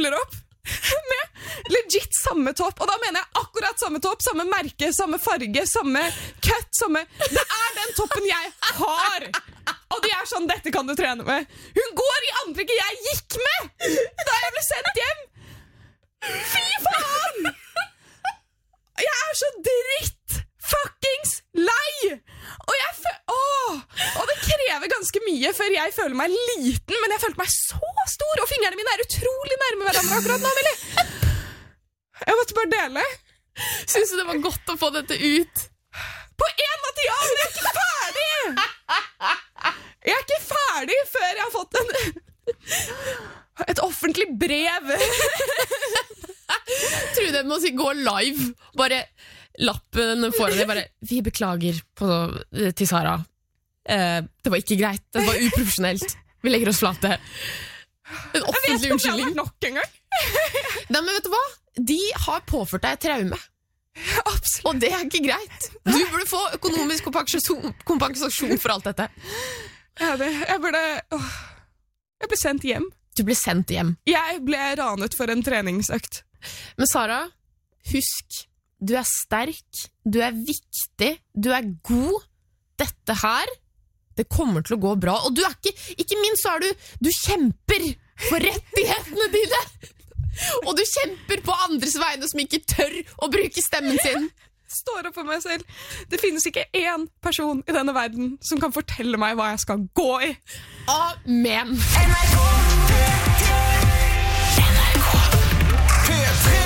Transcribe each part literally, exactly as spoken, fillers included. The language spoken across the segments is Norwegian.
stiller opp med legit samme topp, og da mener jeg akkurat samme topp, samme merke, samme farge, samme cut, samme... Det er den toppen jeg har! Og de er sånn, dette kan du trene med. Hun går i antrekket jeg gikk med da jeg ble sendt hjem! Fy faen! Jeg er så dritt fuckings lei! Og jeg føl- Åh! Og det krever ganske mye før jeg føler meg liten, men jeg følte meg så stor, og fingrene mine er utrolig nærme hverandre akkurat nå, Millie. Jeg måtte bare dele. Synes du det var godt å få dette ut? På en måte, ja, men jeg er ikke ferdig! Jeg er ikke ferdig før jeg har fått en... et offentlig brev. Tror du det må si gå live? Bare... lappen foran deg, bare, vi beklager på, til Sara. Eh, det var ikke greit, det var uprofesjonelt. Vi legger oss flate. En offentlig unnskyldning. Nok en gang. Nei, men vet du hva? De har påført deg et traume. Absolutt. Og det er ikke greit. Du burde få økonomisk kompensasjon, kompensasjon for alt dette. Ja, det, jeg burde... Åh, jeg ble sendt hjem. Du ble sendt hjem. Jeg ble ranet for en treningsøkt. Men Sara, husk... Du er sterk, du er viktig, du er god. Dette her, det kommer til å gå bra. Og du er ikke, ikke minst så er du, du kjemper for rettighetene dine. Og du kjemper på andres vegne som ikke tør å bruke stemmen sin. Står opp for meg selv. Det finnes ikke én person i denne verden som kan fortelle meg hva jeg skal gå i. Amen. N R K N R K P tre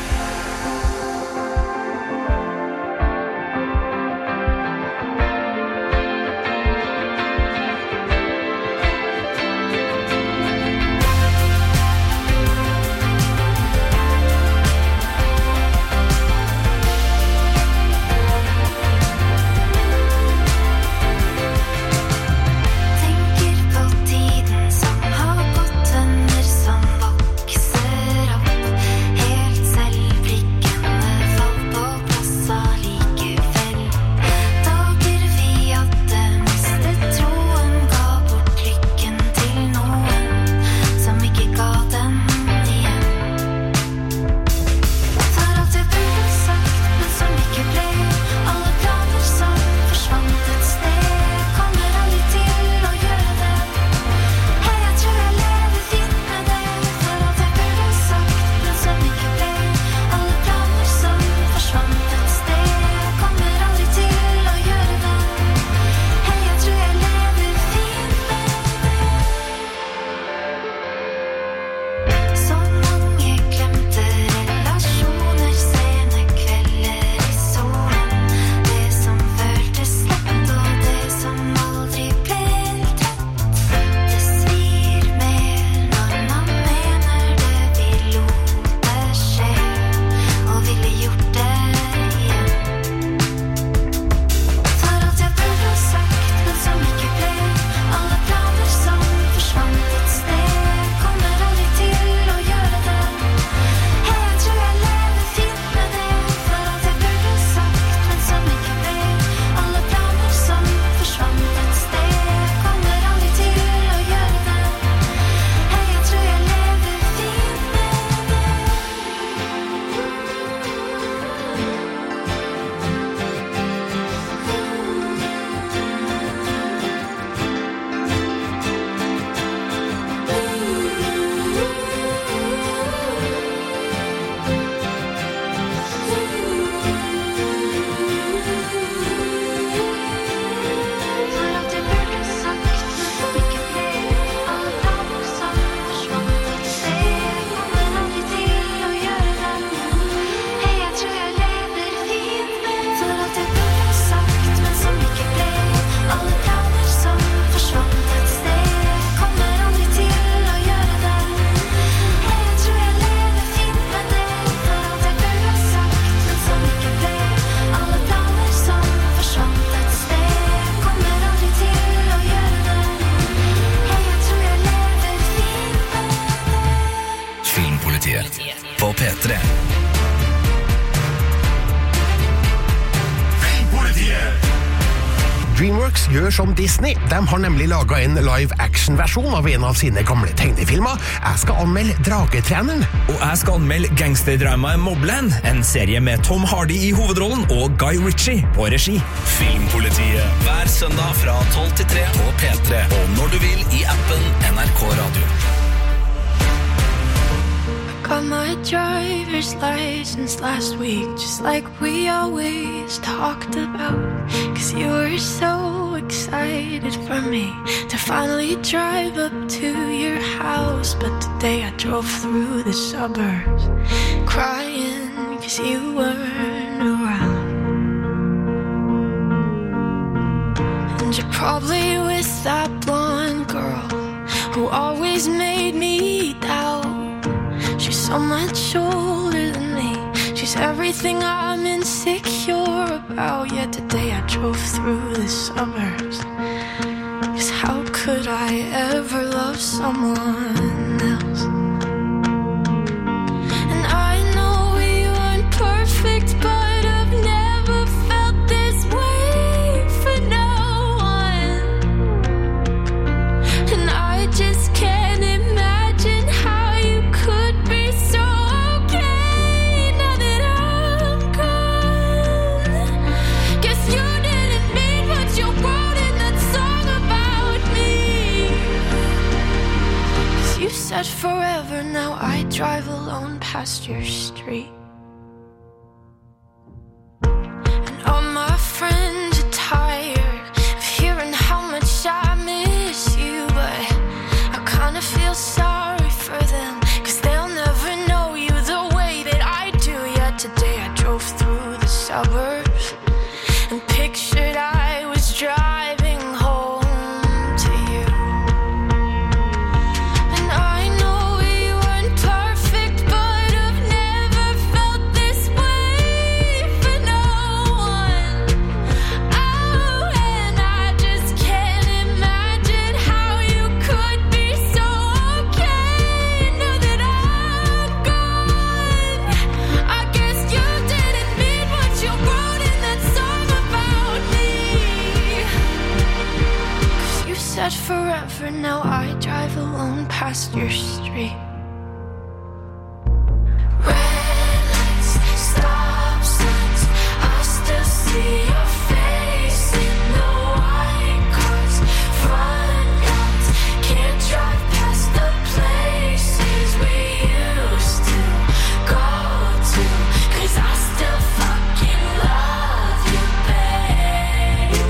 på P tre. DreamWorks gjør som Disney. De har nemlig laget en live-action-versjon av en av sine gamle tegnefilmer. Jeg skal anmelde Dragetreneren. Og jeg skal anmelde gangsterdramaet Mobland, en serie med Tom Hardy i hovedrollen og Guy Ritchie på regi. Filmpolitiet hver søndag fra tolv til tre på P tre, og når du vil i appen N R K Radio. Got my driver's license last week, just like we always talked about. Cause you were so excited for me to finally drive up to your house. But today I drove through the suburbs, crying cause you weren't around. And you're probably with that blonde girl who always made me doubt. She's so much older than me. She's everything I'm insecure about. Yet today I drove through the suburbs. Cause how could I ever love someone else? And I know we weren't perfect, but I've never felt this way for no one. And I just can't imagine how you could be so okay now that I'm gone. Guess you didn't mean what you wrote in that song about me. Cause you said forever, now I drive alone past your street. And all my friends are tired of hearing how much I miss you, but I kinda feel sorry for them, cause they'll never know you the way that I do. Yet today I drove through the suburbs and pictured I was driving home to you. And I know we weren't perfect, but I've never felt this way for no one. Oh, and I just can't imagine how you could be so okay now that I'm gone. I guess you didn't mean what you wrote in that song about me. Cause you said forever, now I drive alone past your street. Red lights, stop signs, I still see your face in the white cars, front yards. Can't drive past the places we used to go to, cause I still fucking love you, babe.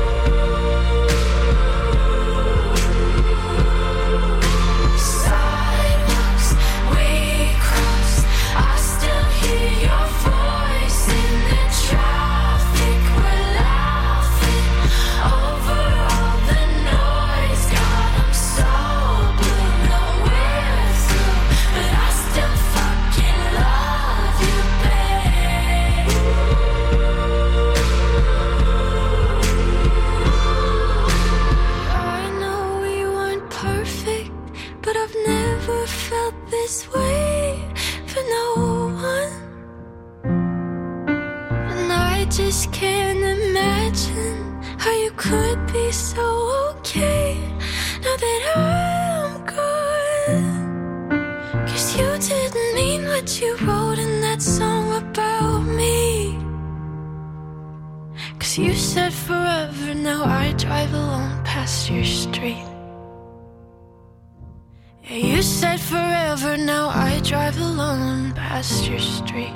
Sidewalks we crossed, I still hear your voice in the traffic. We're laughing over all the noise. God, I'm so blue, no we're through, but I still fucking love you, babe. I know we weren't perfect, but I've never felt this way for no one. And I just can't imagine how you could be so okay now that I'm gone. Cause you didn't mean what you wrote in that song about me. Cause you said forever, now I drive alone past your street. Yeah, you said forever, now I drive alone past your street.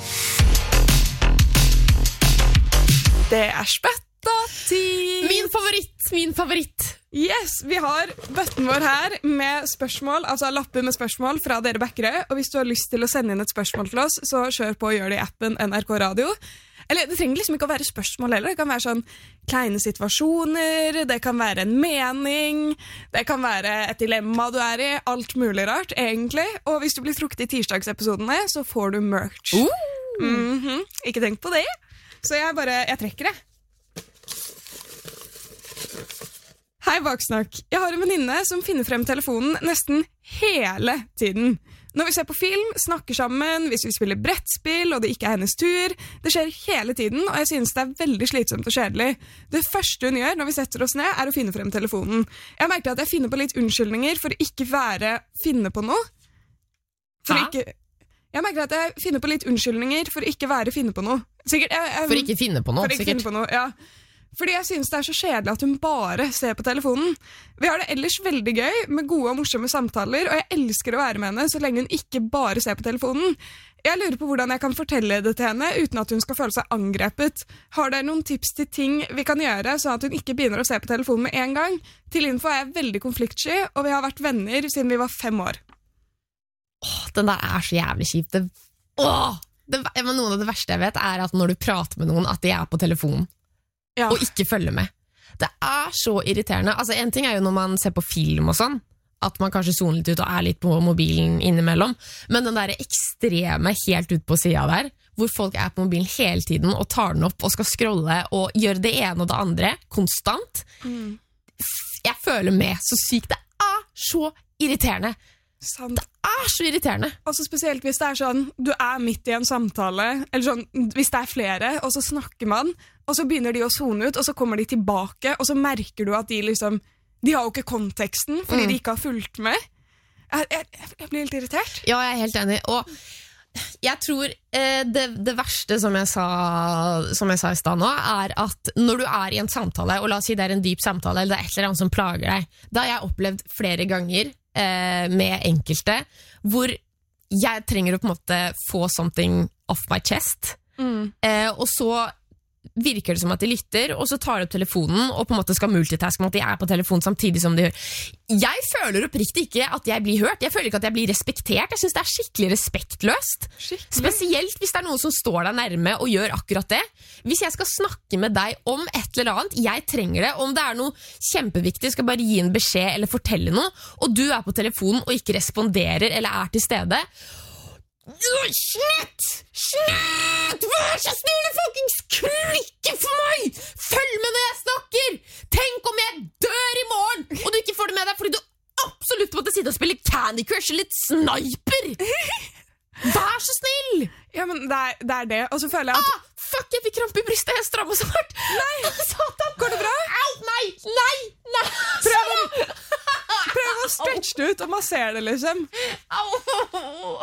Det er spøtta-tid! Min favoritt, min favoritt. Yes, vi har bøtten vår her med spørsmål, altså lapper med spørsmål fra dere backere, og hvis du har lyst til å sende inn et spørsmål til oss, så kjør på og gjør det i appen N R K Radio. Eller det trenger liksom ikke å være spørsmål heller, det kan være sånn kleine situasjoner, det kan være en mening, det kan være et dilemma du er i, alt mulig rart egentlig, og hvis du blir trukket i tirsdagsepisodene, så får du merch. Uh. Mhm, ikke tenk på det. Så jeg bare, jeg trekker det. Hei, Baksnakk. Jeg har en venninne som finner frem telefonen nesten hele tiden. Når vi ser på film, snakker sammen, hvis vi spiller brettspill, og det ikke er hennes tur. Det skjer hele tiden, og jeg synes det er veldig slitsomt og kjedelig. Det første hun gjør når vi setter oss ned, er å finne frem telefonen. Jeg merker at jeg finner på litt unnskyldninger for å ikke være finne på noe. For Hæ? ikke... Jeg merker at jeg finner på litt unnskyldninger for å ikke være finne på noe. Sikkert, jeg, jeg, For ikke finne på noe, for ikke sikkert. finne på noe, ja. Fordi jeg synes det er så kjedelig at hun bare ser på telefonen. Vi har det ellers veldig gøy med gode og morsomme samtaler, og jeg elsker å være med henne så lenge hun ikke bare ser på telefonen. Jeg lurer på hvordan jeg kan fortelle det til henne uten at hun skal føle seg angrepet. Har dere noen tips til ting vi kan gjøre sånn at hun ikke begynner å se på telefonen med en gang? Til info er jeg veldig konfliktsky, og vi har vært venner siden vi var fem år. Åh, den der er så jævlig kjipt. Det, åh, det, men noe av det verste jeg vet er at når du prater med noen at de er på telefonen. Ja. Og ikke følge med. Det er så irriterende. Altså, en ting er jo når man ser på film og sånn, at man kanskje zoner litt ut og er litt på mobilen innimellom, men den der ekstreme helt ut på siden der, hvor folk er på mobilen hele tiden og tar den opp og skal scrolle og gjøre det ene og det andre, konstant. Mm. Jeg føler med så sykt. Det er så irriterende. Sant. Det er så irriterende. Også spesielt hvis det er sånn, du er midt i en samtale, eller sånn, hvis det er flere, og så snakker man, og så begynner de å zone ut, og så kommer de tilbake, og så merker du at de liksom, de har jo ikke konteksten, fordi Mm. de ikke har fulgt med. Jeg, jeg, jeg blir helt irritert. Ja, jeg er helt enig. Og jeg tror eh, det, det verste som jeg sa, som jeg sa i sted nå, er at når du er i en samtale, og la oss si det er en dyp samtale, eller det er et eller annet som plager deg, da har jeg opplevd flere ganger eh, med enkelte, hvor jeg trenger å på en måte få something off my chest, Mm. eh, og så virker det som at de lytter, og så tar de opp telefonen og på en måte skal multitaske med at de er på telefonen samtidig som de hører. Jeg føler oppriktig ikke at jeg blir hørt. Jeg føler ikke at jeg blir respektert. Jeg synes det er skikkelig respektløst. Skikkelig. Spesielt hvis det er noen som står deg nærme og gjør akkurat det. Hvis jeg skal snakke med deg om et eller annet, jeg trenger det, om det er noe kjempeviktig, skal bare gi en beskjed eller fortelle noe, og du er på telefonen og ikke responderer eller er til stede. Slutt! Slutt! Vær så snill, fuckings klikke for meg! Følg med når jeg snakker! Tenk om jeg dør i morgen, og du ikke får det med deg fordi du absolutt måtte sitte og spille Candy Crush eller litt sniper! Vær så snill! Ja, men det er det, er det. Og så føler jeg at... Ah, fuck, jeg fikk krampe i brystet, jeg strammer så hardt! Nei! Satan! Går det bra? Au, nei! Nei! Nei! Prøv å, prøv å stretche det ut og massere det, liksom. Au!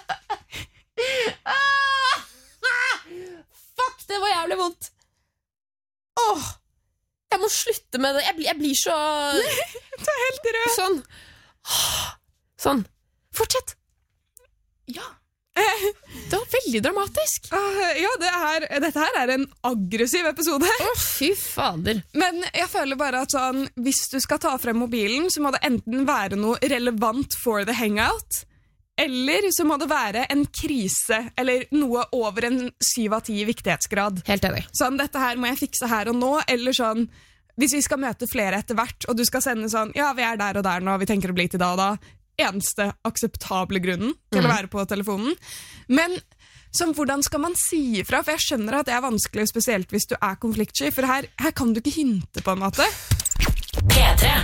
Ah! Fuck, det var jævlig vondt. Åh, jeg må slutte med det. Jeg blir, jeg blir så... Du er helt rød. Sånn. Sånn. Fortsett. Ja. Det var veldig dramatisk. Ah, ja, det er, dette her er en aggressiv episode. Åh, fy fader. Men jeg føler bare at sånn, hvis du skal ta frem mobilen, så må det enten være noe relevant for the hangout, eller så må det være en krise, eller noe over en syv av ti i viktighetsgrad. Helt enig. Sånn, dette her må jeg fikse her og nå, eller sånn, hvis vi skal møte flere etter hvert, og du skal sende sånn, ja, vi er der og der nå, vi tenker å bli til da og da, eneste akseptable grunnen til Mm. å være på telefonen. Men som hvordan skal man si ifra? For jeg skjønner at det er vanskelig, spesielt hvis du er konfliktsky, for her, her kan du ikke hinte på en måte. P tre.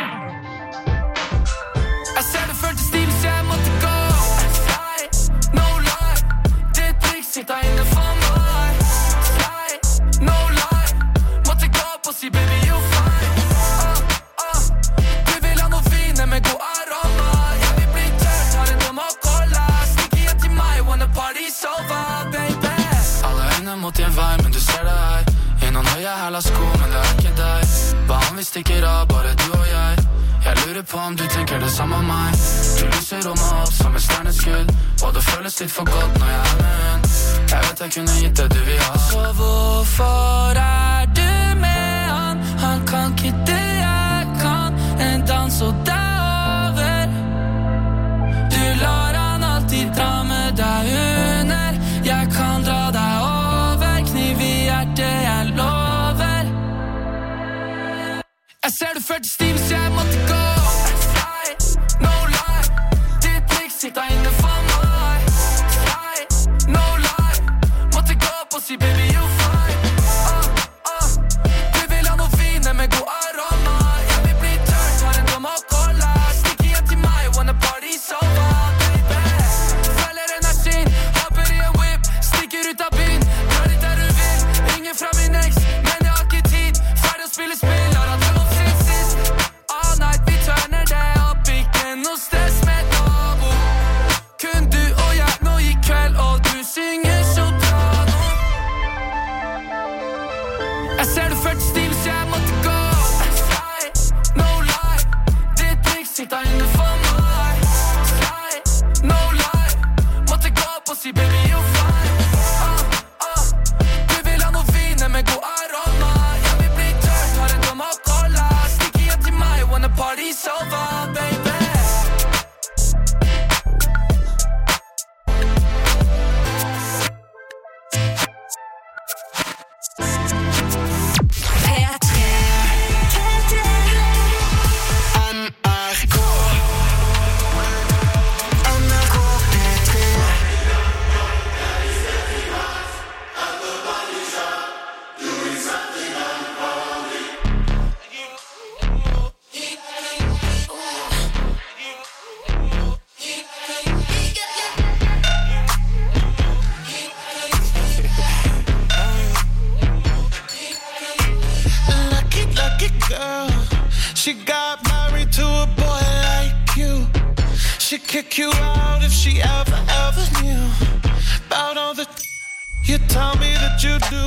Jeg ser det før til stil, så jeg måtte gå. Fly, no lie. Ditt blikk sitter inne for meg. Fly, no lie. Måtte gå på og si baby you fine. uh, uh. Du vil ha noe fine med god aroma. Jeg vil bli tørt, har en dom og cola. Stikker hjem til meg, wanna party over, baby. Alle øyne mot din vei, men du ser det her. I noen høye hæla sko, men det er ikke deg. Hva om vi stikker av, bare du og jeg? Jeg lurer på om du tenker det samme om meg. Du lyser rommet opp som et stjerneskudd, og det føles litt for godt når jeg er med hun. Jeg vet jeg kunne gitt det du vil ha. Så hvorfor er du med han? Han kan ikke det jeg kan. En dans og det er over. Du lar han alltid dra med deg under. Jeg kan dra deg over. Kniv i hjertet, jeg lover. Jeg ser du førte stiv, så jeg måtte gå. Fly, no lie. Ditt blikk sitter inne for meg. Fly, no lie. Måtte gå opp og si baby you fine. uh, uh. Du vil ha noe fine med god aroma. Jeg vil kick you out if she ever, ever knew about all the you tell me that you do.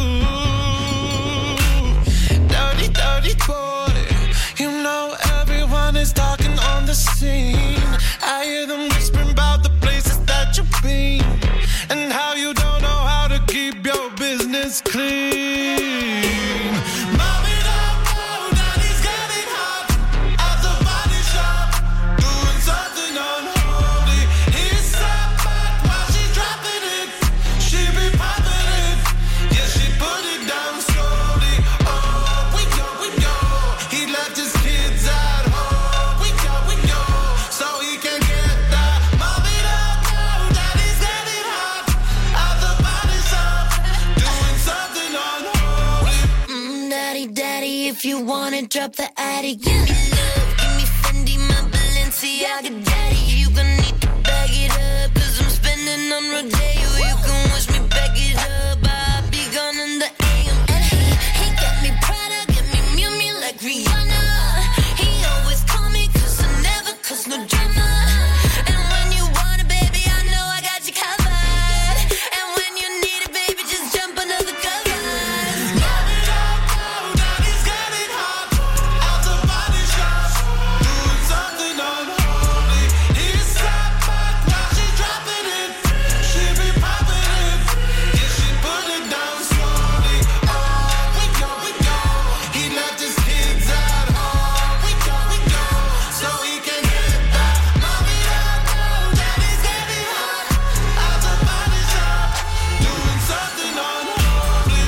Dirty, dirty boy. You know everyone is talking on the scene. I hear them whispering about the places that you've been and how you don't know how to keep your business clean. Mommy don't know that he's getting hot at the body shop, doing something unholy. He's sat back while she's dropping it. She be popping it, yeah, she put it down slowly. Oh, we go, we go. He left his kids at home. We go, we go, so he can get that. Mommy don't know that he's getting hot at the body shop, doing something unholy. Mm, daddy, daddy, if you wanna drop the attic, give me love, give me Fendi, my Balenciaga, daddy. You gonna need to bag it up, cause I'm spending on Rodeo. You can wish me back it up, I'll be gone in the A M. And he, he got me Prada, get me Miu Miu like Rihanna. He always call me cause I never cause no drama. And when you want it, baby, I know I got you covered. And when you need it, baby, just jump under the covers. Mommy don't know that he's getting hot at the body shop, doing something unholy. He's sat back while she's dropping it. She be popping it, yeah, she put it down slowly. Oh, we go, we go. He left his kids at home. We go, we go, so he can get that. Mommy don't know that he's getting hot at the body shop, doing something unholy.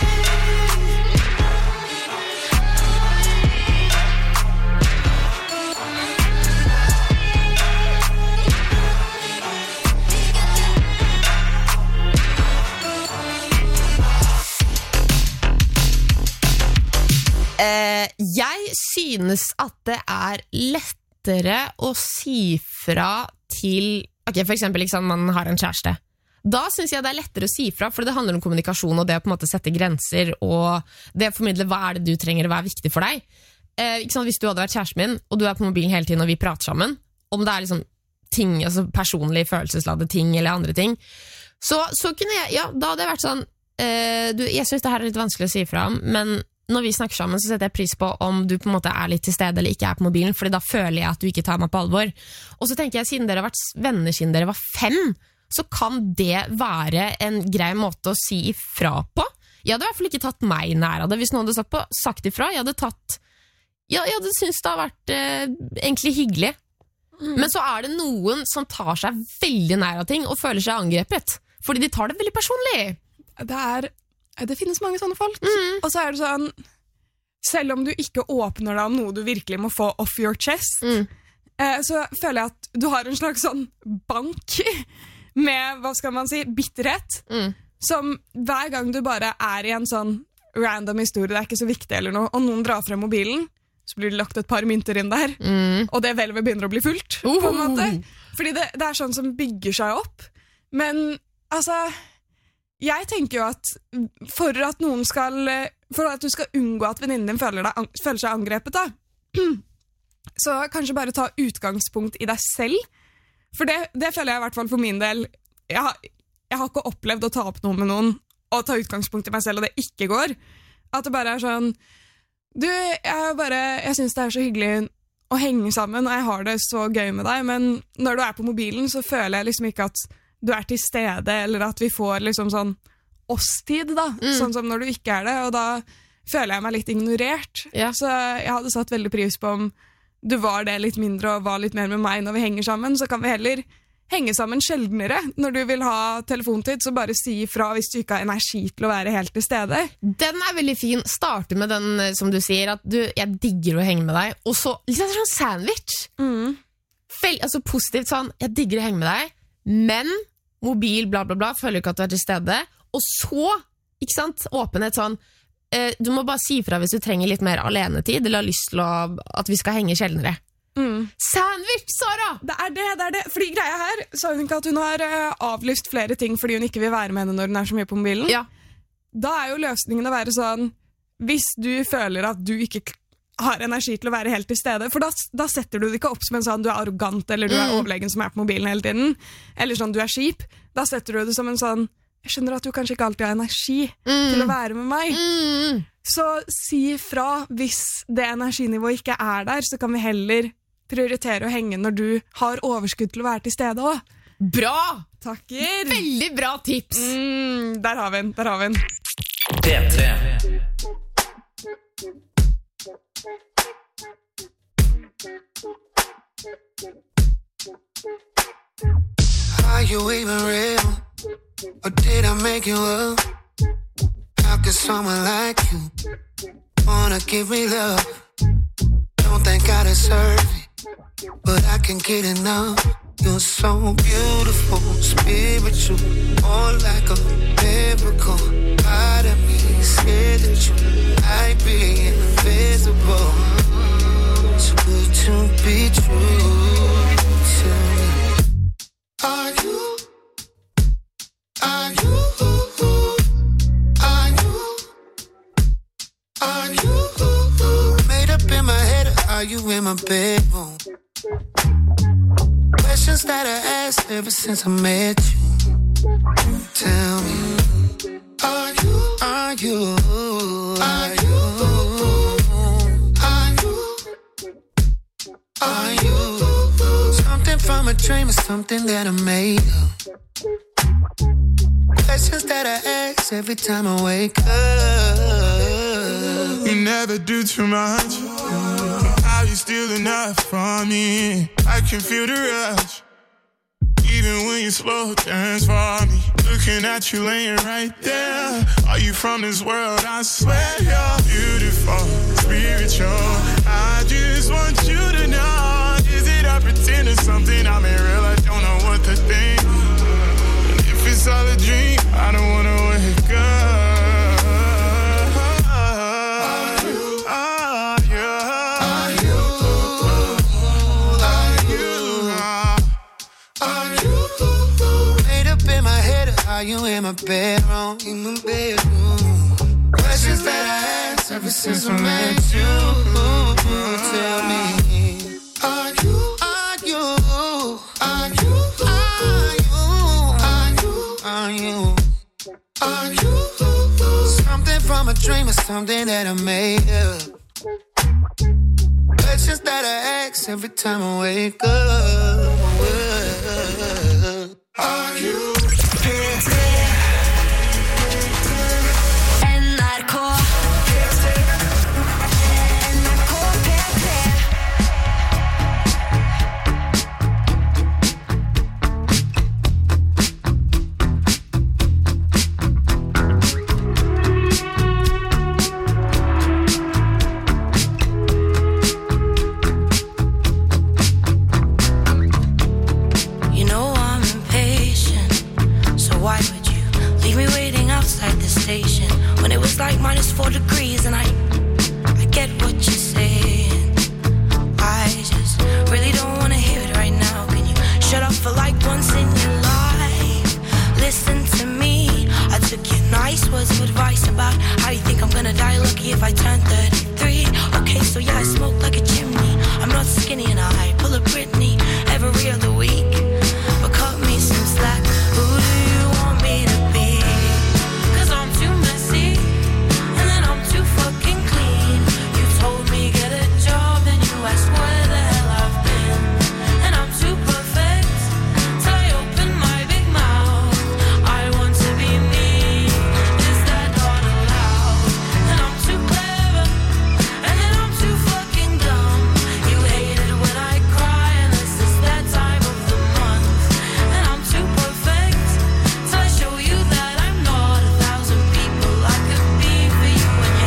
Eh, jeg synes at det er lettere å si fra til Ok, for eksempel liksom, man har en kjæreste. Da synes jeg det er lettere å si fra, for det handler om kommunikasjon og det å på en måte sette grenser og det å formidle hva er det du trenger å være viktig for deg. Eh, ikke sant? Hvis du hadde vært kjæresten min, og du er på mobilen hele tiden og vi prater sammen, om det er liksom ting, altså personlige følelsesladde ting eller andre ting, så, så kunne jeg, ja, da hadde jeg vært sånn, eh, du, jeg synes det her er litt vanskelig å si fra om, men når vi snakker sammen så setter jeg pris på om du på en måte er litt til stede eller ikke er på mobilen, fordi da føler jeg at du ikke tar meg på alvor. Og så tenker jeg, siden dere har vært venner siden dere var fem, så kan det være en grei måte å si ifra på. Jeg hadde i hvert fall ikke tatt meg nær av det. Hvis noen hadde sagt, på, sagt ifra, jeg hadde tatt ja, jeg hadde syntes det har vært eh, egentlig hyggelig. Mm. Men så er det noen som tar seg veldig nær av ting og føler seg angrepet, fordi de tar det veldig personlig. Det er Det finnes mange sånne folk. Mm. Og så er det sånn, selv om du ikke åpner deg om noe du virkelig må få off your chest, Mm. eh, så føler jeg at du har en slags sånn bank med, hva skal man si, bitterhet, Mm. som hver gang du bare er i en sånn random historie, det er ikke så viktig eller noe, og noen drar frem mobilen, så blir det lagt et par mynter inn der, Mm. og det hvelvet begynner å bli fullt, på en måte. Fordi det, det er sånn som bygger seg opp. Men, altså... Jeg tenker jo at for at noen skal For at du skal unngå at venninnen din føler, deg, føler seg angrepet da, så kanskje bare ta utgangspunkt i deg selv. For det, det føler jeg i hvert fall for min del. Jeg har, jeg har ikke opplevd å ta opp noe med noen og ta utgangspunkt i meg selv, og det ikke går. At det bare er sånn Du, jeg, bare, jeg synes det er så hyggelig å henge sammen, og jeg har det så gøy med deg, men når du er på mobilen så føler jeg liksom ikke at du er til stede, eller at vi får liksom sånn oss-tid da, Mm. sånn som når du ikke er det, og da føler jeg meg litt ignorert. Ja. Så jeg hadde satt veldig pris på om du var det litt mindre og var litt mer med meg når vi henger sammen, så kan vi heller henge sammen sjeldnere. Når du vil ha telefontid, så bare si ifra hvis du ikke har energi til å være helt til stede. Den er veldig fin. Starte med den, eh, som du sier, at du, jeg digger å henge med deg, og så litt sånn sandwich. Mm. Fel, altså positivt sånn, jeg digger å henge med deg, men mobil, bla bla bla, føler ikke at du er til stede, og så, ikke sant, åpenhet sånn, eh, du må bare si fra hvis du trenger litt mer alenetid, eller har lyst til å, at vi skal henge sjeldnere. Mm. Sandwich, Sara! Det er det, det er det. Fordi greia her, sa hun ikke at hun har uh, avlyst flere ting fordi hun ikke vil være med henne når hun er så mye på mobilen? Ja. Da er jo løsningen å være sånn, hvis du føler at du ikke har energi til å være helt til stede, for da, da setter du det ikke opp som en sånn du er arrogant, eller du er overlegen som er på mobilen hele tiden, eller sånn du er kjip. Da setter du det som en sånn, jeg skjønner at du kanskje ikke alltid har energi mm. til å være med meg. Mm. Så si fra hvis det energinivået ikke er der, så kan vi heller prioritere å henge når du har overskudd til å være til stede også. Bra! Takker! Veldig bra tips! Mm, der har vi den, der har vi den. P tre. Are you even real? Or did I make you up? How could someone like you wanna give me love? Don't think I deserve it, but I can't get enough. You're so beautiful, spiritual, more like a miracle. Part of me said that you might be invisible. Too good to be true. Tell me, are you, are you, are you, are you made up in my head, or are you in my bedroom? Questions that I asked ever since I met you. Tell me, are you, are you, are you, are you, are you something from a dream or something that I made up? Questions that I ask every time I wake up. You never do too much. How you steal enough from me? I can feel the rush. Even when you slow dance for me. Looking at you laying right there. Are you from this world? I swear you're beautiful, spiritual. I just want you to know. Is it I pretend it's something I'm in real? I don't know what to think. And if it's all a dream, I don't wanna wake up. Are you in my bedroom? In my bedroom. Questions that I asked ever since I met you. Tell me, are you, are you, are you, are you, are you, are you, are you something from a dream or something that I made up? Questions that I ask every time I wake up. Are you? Like minus four degrees and I I get what you're saying. I just really don't wanna hear it right now. Can you shut up for like once in your life? Listen to me. I took your nice words of advice about how you think I'm gonna die lucky if I turn thirty-three. Okay, so yeah, I smoke like a chimney. I'm not skinny and I pull a Britney every other week. But cut me some slack. Who do you want me to be? Cause I'm too messy. Too fucking clean. You told me get a job, then you asked where the hell I've been. And I'm too perfect till I open my big mouth. I want to be me. Is that not allowed? And I'm too clever, and then I'm too fucking dumb. You hate it when I cry, unless it's that time of the month. And I'm too perfect till I show you that I'm not a thousand people I could be for you.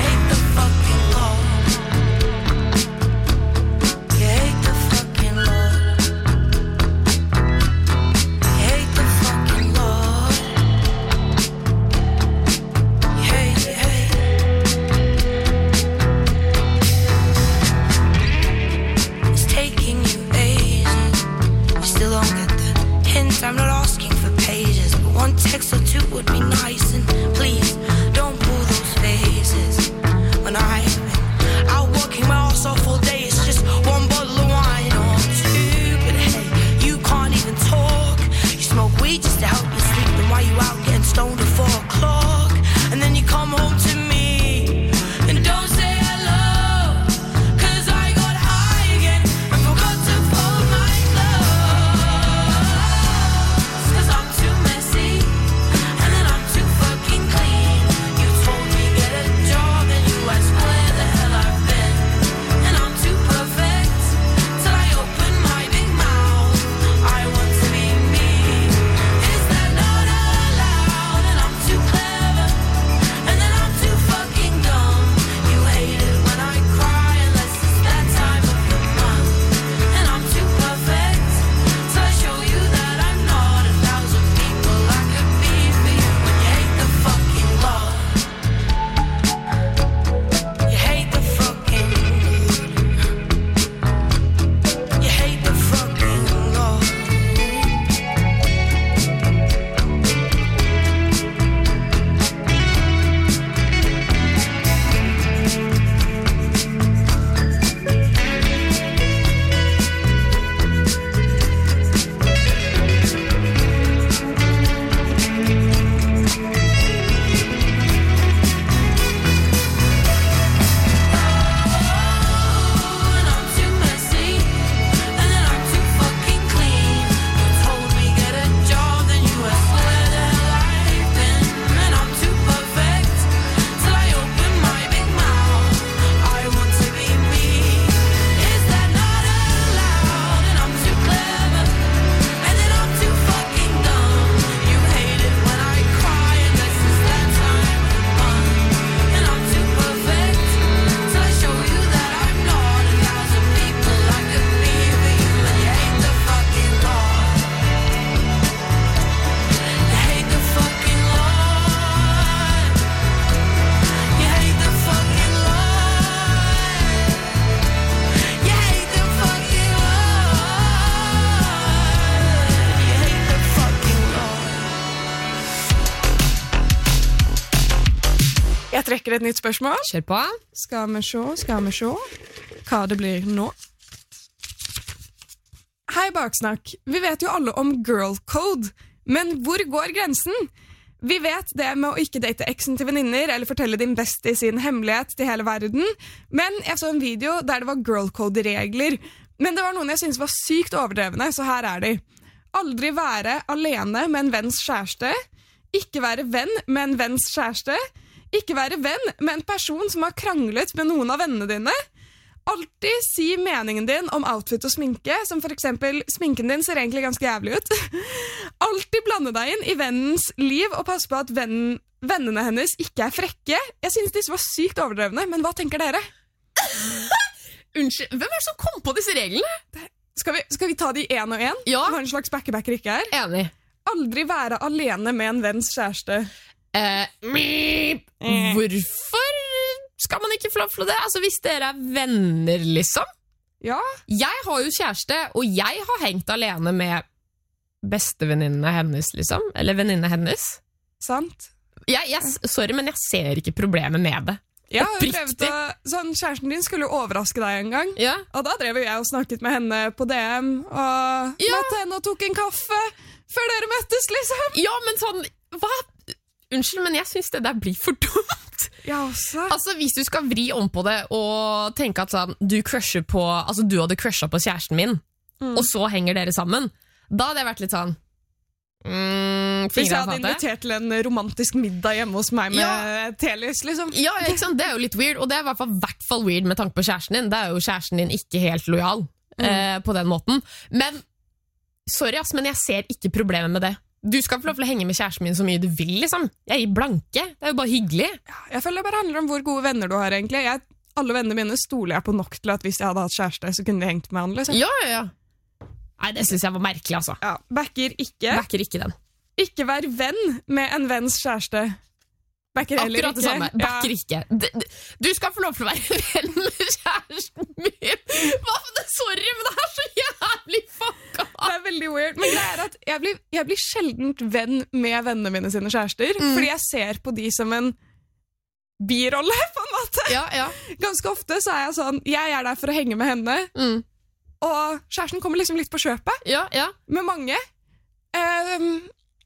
I'm not asking for pages, but one text or two would be nice. And please, don't pull those faces. When I've been out working my ass me just to help you sleep. Then why you out getting stoned at four o'clock? And then you come home to me and don't say hello. Cause I got high again and forgot to fold my clothes. Cause I'm too messy and then I'm too fucking clean. You told me get a job and you asked where the hell I've been. And I'm too perfect till I open my big mouth. I want to be me. Is that not allowed? And I'm too clever and then I'm too fucking dumb. You hate it when I cry unless it's that time of the month. And I'm too perfect till I show you that I'm not a thousand people I could be for you. When you hate the fucking law. You hate the fucking You hate the fucking law. And I'm too messy and then I'm too fucking clean. You told me get a job, then you asked where the hell I've been. And I'm too perfect till I open my big mouth. I want to be me. Is that not allowed? And I'm too clever and then I'm too fucking dumb. You hate it when I cry unless it's that time of the month. And I'm too perfect till I show you that I'm not a thousand people I could be for you. And you hate the fucking law. You hate the fucking law. You hate the fucking law. You hate the fucking law. You hate the fucking law. Jeg trekker et nytt spørsmål. Kjør på. Skal vi se, skal vi se hva det blir nå. Hei Baksnakk, vi vet jo alle om girl code, men hvor går grensen? Vi vet det med å ikke date eksen til venninner eller fortelle din beste i sin hemmelighet til hele verden, men jeg så en video der det var girl code-regler. Men det var noen jeg synes var sykt overdrevne, så her er de. Aldri være alene med en venns kjæreste, ikke være venn med en venns kjæreste, ikke være venn med en person som har kranglet med noen av vennene dine, alltid si meningen din om outfit og sminke, som for eksempel, sminken din ser egentlig ganske jævlig ut. Alltid blande deg inn i vennens liv og passe på at vennen, vennene hennes ikke er frekke. Jeg synes disse var sykt overdrevne, men hva tenker dere? Unnskyld, hvem er det som kom på disse reglene? Skal vi, skal vi ta de en og en? Ja. Hva en slags backer-backer ikke er? Enig. Aldri være alene med en venns kjæreste. Eh, mip. Hvorfor skal man ikke få lov til det? Altså, hvis dere er venner, liksom. Ja. Jeg har jo kjæreste, og jeg har hengt alene med bestevenninnene hennes, liksom. Eller venninnene hennes. Sant. Jeg, jeg, sorry, men jeg ser ikke problemet med det. Ja, hun Oppriktig. prøvde å, sånn, kjæresten din skulle jo overraske deg en gang. Ja. Og da drev jo jeg og snakket med henne på D M, og Ja. møtte henne og tok en kaffe før dere møttes, liksom. Ja, men sånn, hva? Unnskyld, men jeg synes det der blir for dumt. Ja, også. Altså, hvis du skal vri om på det og tenke at sånn, du crusher på, altså du hadde crushet på kjæresten min, og så henger dere sammen, da hadde jeg vært litt sånn, mm, Hvis jeg fingrene hadde fant det. invitert til en romantisk middag hjemme hos meg med Ja. telys, liksom. Ja, ikke sant? Det er jo litt weird, og det er i hvert fall, hvert fall weird med tanke på kjæresten din. Det er jo kjæresten din ikke helt lojal eh, på den måten. Men, sorry ass, men jeg ser ikke problemet med det. Du skal få lov til å henge med kjæresten min så mye du vil, liksom. Jeg gir blanke. Det er jo bare hyggelig. Jeg føler det bare handler om hvor gode venner du har, egentlig. Jeg, alle vennene mine stoler jeg på nok til at hvis jeg hadde hatt kjæreste, så kunne de hengt med han, liksom. Ja, ja, ja. Nei, det synes jeg var merkelig, altså. Ja, backer ikke. Backer ikke den. Ikke vær venn med en venns kjæreste. Backer heller Akkurat det ikke. samme. Backer ikke. D- d- Du skal få lov til å være venn med kjæresten min. Hva for det? Sorry, men det er så jævlig fucka. Det er veldig weird. Men greia er at jeg blir, jeg blir sjeldent venn med vennene mine sine kjærester, fordi jeg ser på de som en birolle, på en måte. Ja, ja. Ganske ofte så er jeg sånn, jeg er der for å henge med henne, Mm. og kjæresten kommer liksom litt på kjøpet Ja, ja. med mange. Ehm,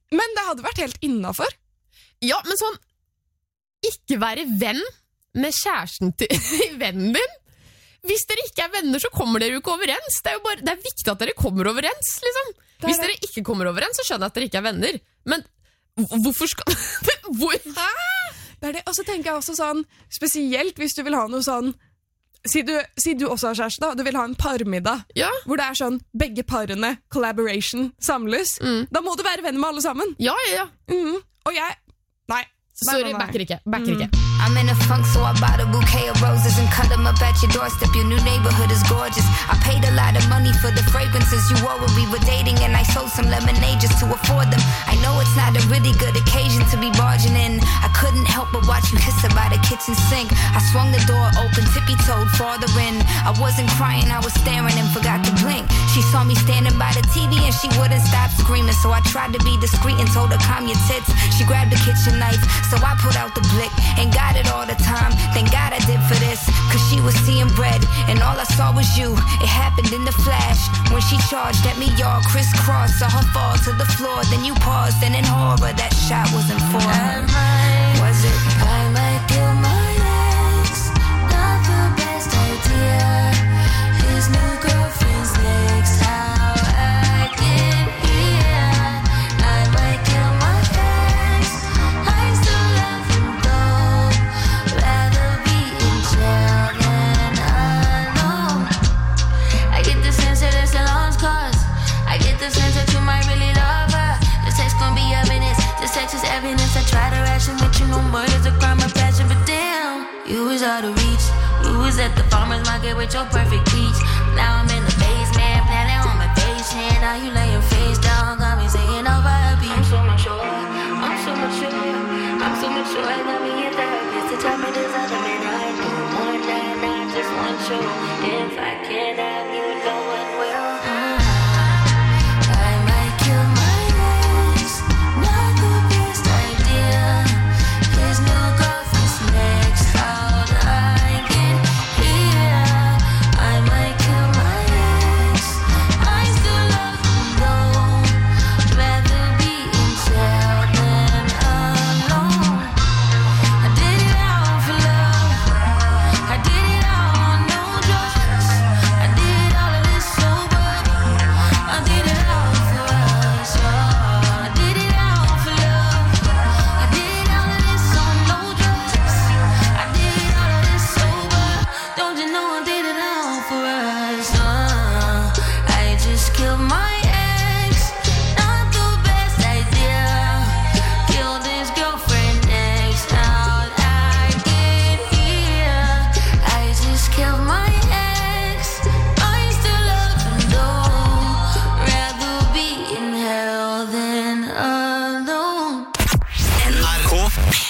Men det hadde vært helt innenfor. Ja, men sånn ikke være venn med kjæresten til vennen din. Hvis dere ikke er venner, så kommer dere jo ikke overens. Det er jo bare, det er viktig at dere kommer overens, liksom. Hvis dere ikke kommer overens, så skjønner jeg at dere ikke er venner. Men hvorfor skal... Hvor? Det er det. Og så tenker jeg også sånn, spesielt hvis du vil ha noe sånn, si du, si du også har kjæreste da, du vil ha en parmiddag, Ja. hvor det er sånn, begge parene, collaboration, samles. Mm. Da må du være venner med alle sammen. Ja, ja, ja. Mhm. Og jeg, nei. Nei, Sorry, nei, nei. backer ikke. Backer ikke. I'm in a funk, so I bought a bouquet of roses and cut them up at your doorstep. Your new neighborhood is gorgeous. I paid a lot of money for the fragrances you wore when we were dating, and I sold some lemonade just to afford them. I know it's not a really good occasion to be barging in. I couldn't help but watch you kiss her by the kitchen sink. I swung the door open, tippy-toed farther in. I wasn't crying, I was staring and forgot to blink. She saw me standing by the T V and she wouldn't stop screaming, so I tried to be discreet and told her calm your tits. She grabbed the kitchen knife, so I put out the blick and got it all the time. Thank God I did for this, cause she was seeing red and all I saw was you. It happened in the flash when she charged at me, y'all crisscross. Saw her fall to the floor, then you paused, and in horror that shot wasn't for her. Was it? I might kill my ex. Not the best idea. His new girlfriend's next. How I get here. I might kill my ex. I still love him though. Rather be in jail than alone. I get the sense that it's a long cause. I get the sense that you might really love her. The text gon' be evidence. This text is evidence. I try to ration with you, no murder's a crime of passion, but damn, you was out of reach. You was at the farmer's market with your perfect peach. Now I'm in the basement, planning on my vacation. Now you lay your face down, got me singing over a beat. I'm so mature, I'm so mature, I'm so mature. I got me a therapist to tell me there's other men I do more than I just want you. If I can't have you, no one will. I might kill my ex, not the best idea. His new girlfriend's next. How'd I get here? I might kill my ex. I still love him though. Rather be in jail than alone. I did it all for love. I did it all on no drugs. I did all of this sober. I did it all for us. Oh, I did it all for love. I did all of this on no drugs. I did all of this sober. Don't you know I did it all for us? Uh, I just killed my ex. Not the best idea. Killed his girlfriend next. How'd I get here? I just killed my ex. I still love him though. Rather be in hell than alone. N R K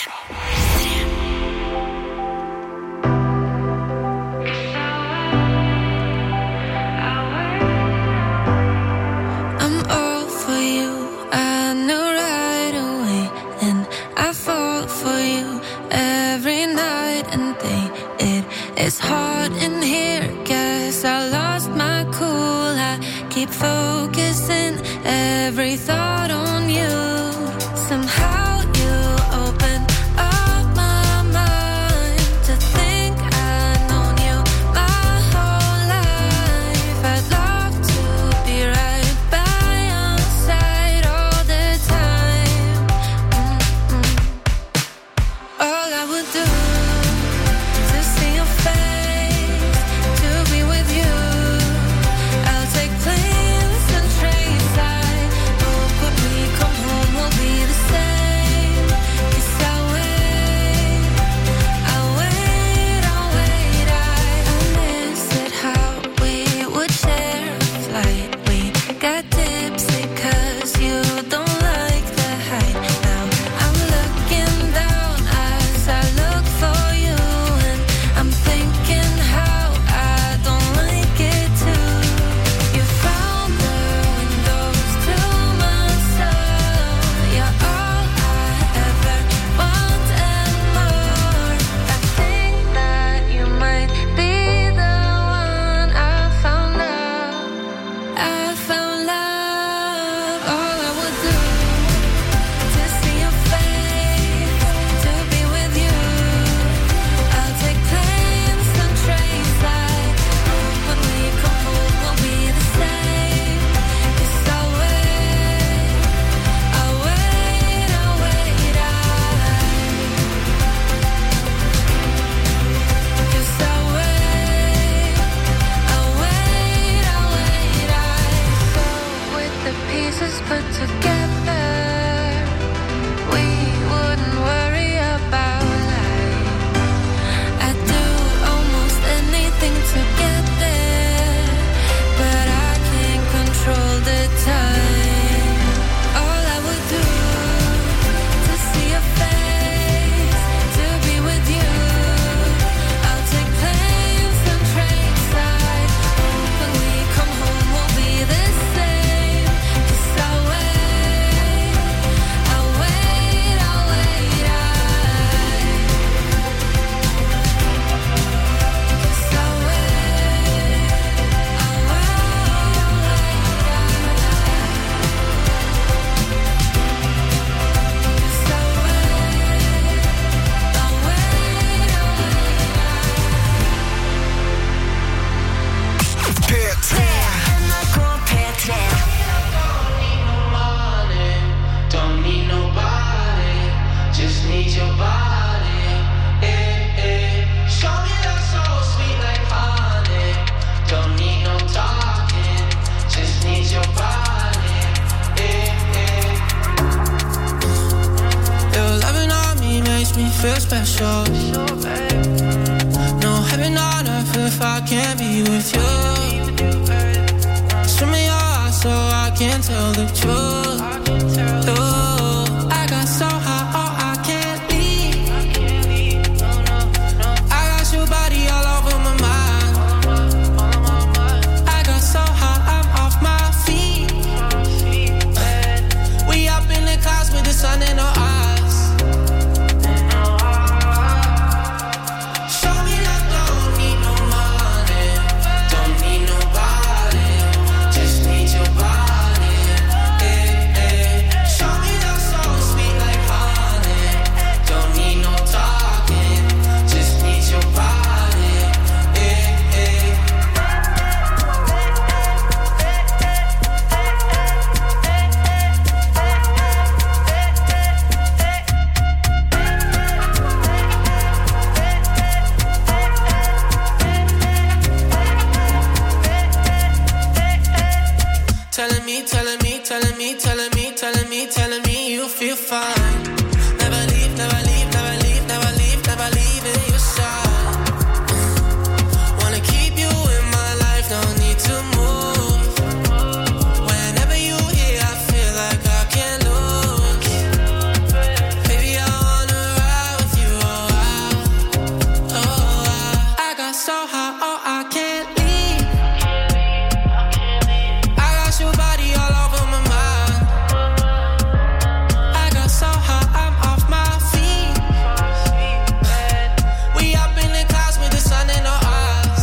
I'm all for you, I knew right away. And I fall for you every night and day. It is hard in here, guess I lost my cool. I keep focusing every thought on you. Somehow you open up my mind to think I've known you my whole life. I'd love to be right by your side all the time. Mm-mm. All I would do to see your face, to be with you. I'll take planes and trains. I hope when we come home we'll be the same. me feel special. No heaven on earth if I can't be with you. Show me your eyes so I can tell the truth. Ooh, I got so high, oh, I can't leave. I got your body all over my mind. I got so high, I'm off my feet. We up in the clouds with the sun in our eyes. Telling me, telling me, telling me, telling me, telling me, telling me you feel fine. Never leave, never leave, never leave, never leave, never leave in your side. Wanna keep you in my life, no need to move. Whenever you here, I feel like I can't lose. Baby, I wanna ride with you, oh, I, oh, I, I got so high, oh, I can't leave. Your body all over my mind. I got so high, I'm off my feet. We up in the clouds with the sun in our eyes.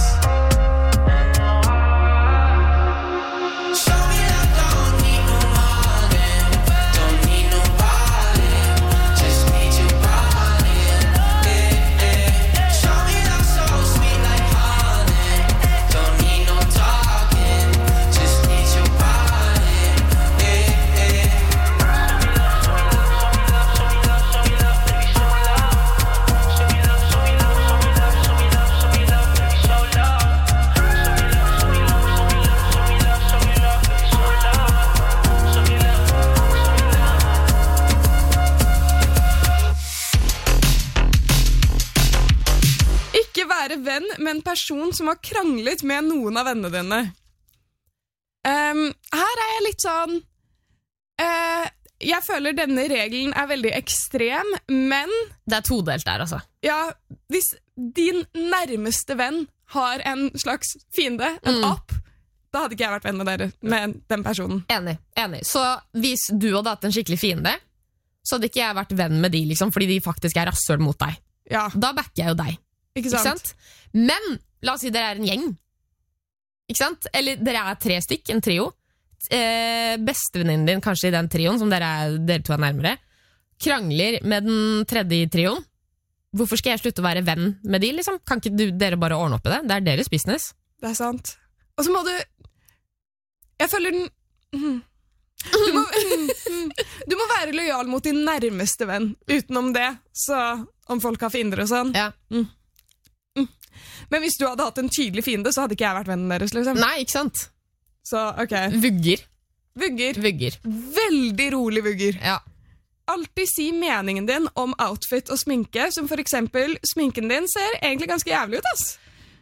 Show me that don't need no money, don't need nobody, just need your body. Yeah, yeah. Show me that so sweet like honey, don't need no talking, just need your body. Ikke være venn med en person som har kranglet med noen av vennene dine. Um, her er jeg litt sånn uh, Jeg føler denne regelen er veldig ekstrem, men Det er todelt der, altså. ja, hvis din nærmeste venn har en slags fiende, en Mm. app, da hadde ikke jeg vært venn med dere, med den personen. Enig, enig. Så hvis du hadde hatt en skikkelig fiende, så hadde ikke jeg vært venn med de, liksom, fordi de faktisk er rasshøl mot deg. Ja, Da backer jeg jo deg. ikke Ikke sant? sant? Men la oss si dere er en gjeng. Ikke sant? Eller dere er tre stykk, en trio. Eh, Bestevenninnen din kanskje i den trioen, som dere, er, dere to er nærmere, krangler med den tredje i trioen. Hvorfor skal jeg slutte å være venn med de, liksom? Kan ikke du, dere bare ordne opp i det? Det er deres business. Det er sant. Og så må du Jeg føler den mm. du, må, du må være lojal mot din nærmeste venn. Utenom det, så om folk har fiender og sånn. Ja. Mm. Mm. Men hvis du hadde hatt en tydelig fiende, så hadde ikke jeg vært vennen deres, liksom. Nei, ikke sant? Så, ok. Vugger. Vugger. Vugger. Veldig rolig vugger. Ja. Alltid si meningen din om outfit og sminke, som for eksempel, sminken din ser egentlig ganske jævlig ut, ass.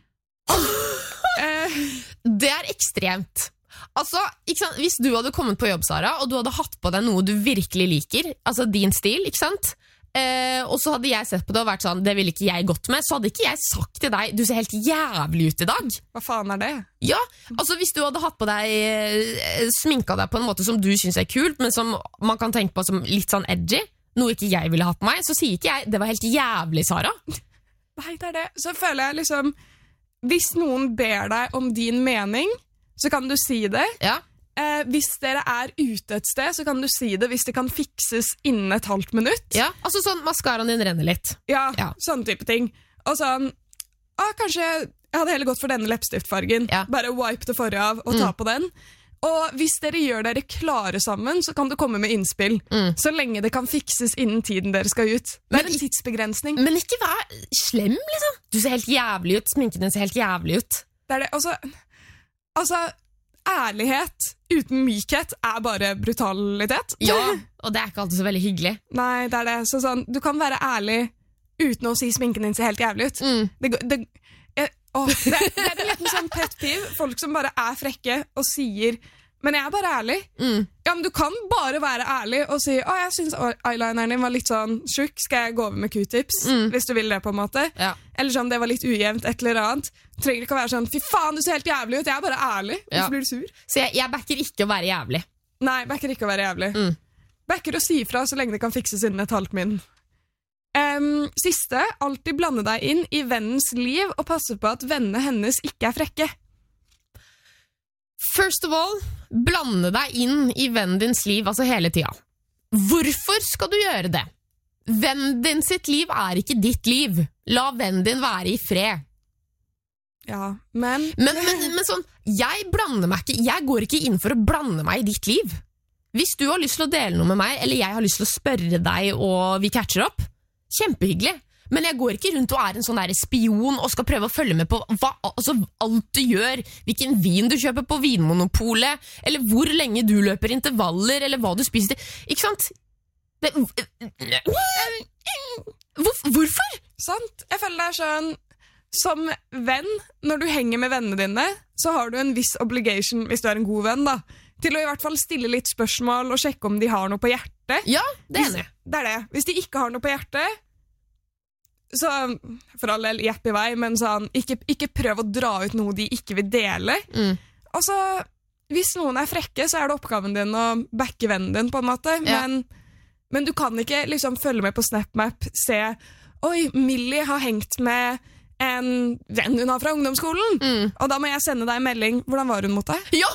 eh, Det er ekstremt. Altså, ikke sant? Hvis du hadde kommet på jobb, Sara, og du hadde hatt på deg noe du virkelig liker, altså din stil, ikke sant? Eh, og så hadde jeg sett på det og vært sånn, det ville ikke jeg gått med, så hadde ikke jeg sagt til deg, du ser helt jævlig ut i dag. hva faen er det? Ja, altså hvis du hadde hatt på deg, eh, sminka deg på en måte som du synes er kult, men som man kan tenke på som litt sånn edgy, noe ikke jeg ville hatt på meg, så sier ikke jeg, det var helt jævlig, Sara. Nei, det er det. Så føler jeg liksom, hvis noen ber deg om din mening, så kan du si det. Ja. Eh, hvis dere er ute et sted, så kan du si det hvis det kan fikses innen et halvt minutt. Ja, altså sånn, maskaraen din renner litt. Ja, Ja. sånn type ting. Og sånn, ah, kanskje jeg hadde heller gått for denne leppestiftfargen. Ja. Bare wipe det forrige av og ta på den. Og hvis dere gjør dere klare sammen, så kan du komme med innspill. Mm. Så lenge det kan fikses innen tiden dere skal ut. Det Men er en i- tidsbegrensning. Men ikke vær slem, liksom. Du ser helt jævlig ut, sminken din ser helt jævlig ut. Det er det. Altså, altså, ærlighet uten mykhet er bare brutalitet. Ja, og det er ikke alltid så veldig hyggelig. Nei, det er det. Så sånn, du kan være ærlig uten å si sminken din ser helt jævlig ut. Mm. Det, går- det, jeg, åh, det, det er litt sånn pet peeve. Folk som bare er frekke og sier men jeg er bare ærlig. Mm. Ja, men du kan bare være ærlig og si å, jeg synes eyelineren din var litt sånn tjukk, skal jeg gå over med Q-tips? Mm. Hvis du vil det på en måte. Ja. Eller sånn, det var litt ujevnt, et eller annet. Trenger ikke å være sånn, fy faen, du ser helt jævlig ut. Jeg er bare ærlig. Ja. Hvorfor blir du sur? Så jeg, jeg backer ikke å være jævlig. Nei, backer ikke å være jævlig. Mm. Backer å si fra så lenge det kan fikses innen et halvt min. Um, siste, alltid blande deg inn i vennens liv og passe på at vennene hennes ikke er frekke. First of all, blande deg inn i vennen dins liv, altså hele tida. Hvorfor skal du gjøre det? Vennen din sitt liv er ikke ditt liv. La vennen din være i fred. Ja, men... Men, men, men sånn, jeg blander meg ikke, jeg går ikke inn for å blande meg i ditt liv. Hvis du har lyst til å dele noe med meg, eller jeg har lyst til å spørre deg og vi catcher opp, kjempehyggelig. Men jeg går ikke rundt og er en sånn der spion og skal prøve å følge med på hva, altså alt du gjør, hvilken vin du kjøper på Vinmonopolet, eller hvor lenge du løper intervaller, eller hva du spiser til. Ikke sant? Det, hvor, hvorfor? Sant? Jeg føler det er sånn, som venn, når du henger med vennene dine, så har du en viss obligation, hvis du er en god venn da, til å i hvert fall stille litt spørsmål og sjekke om de har noe på hjertet. Ja, det er enig. Det er det. Hvis de ikke har noe på hjertet, så for all del hjepp i vei, men sånn, ikke, ikke prøv å dra ut noe de ikke vil dele. Mm. Og så, hvis noen er frekke, så er det oppgaven din å backe vennen din på en måte, Ja. men, men du kan ikke liksom følge med på SnapMap, se, oi, Millie har hengt med en venn hun har fra ungdomsskolen, Mm. og da må jeg sende deg en melding, hvordan var hun mot deg? Ja!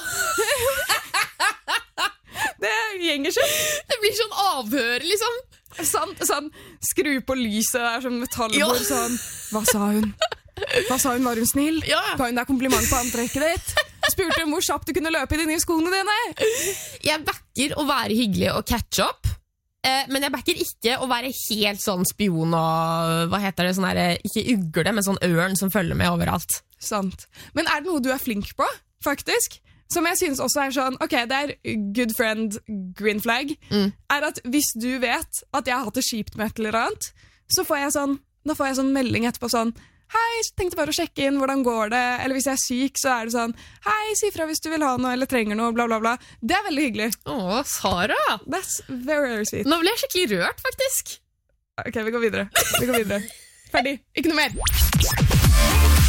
Det gjenger ikke. Det blir sånn avhør, liksom. Sånn, sånn, skru på lyset der som metallbord, Ja. sånn, hva sa hun? Hva sa hun, var hun snill? Ja. Ga hun deg kompliment på antrekket ditt? Spurte hun hvor kjapt du kunne løpe i de nye skoene dine? Jeg backer å være hyggelig og catch up, eh, men jeg backer ikke å være helt sånn spion og, hva heter det, sånn her, ikke ugle, men sånn ørn som følger med overalt. Sant. Men er det noe du er flink på, faktisk? Som jeg synes også er sånn, ok, det er good friend, green flag, Mm. er at hvis du vet at jeg har hatt det kjipt med et eller annet, så får jeg sånn, da får jeg sånn melding etterpå sånn, hei, tenkte bare å sjekke inn, hvordan går det? Eller hvis jeg er syk, så er det sånn, hei, si fra hvis du vil ha noe, eller trenger noe, bla bla bla. Det er veldig hyggelig. Åh, Sara! That's very, very sweet. Nå ble jeg skikkelig rørt, faktisk. Ok, vi går videre. Vi går videre. Ferdig. Ikke noe mer.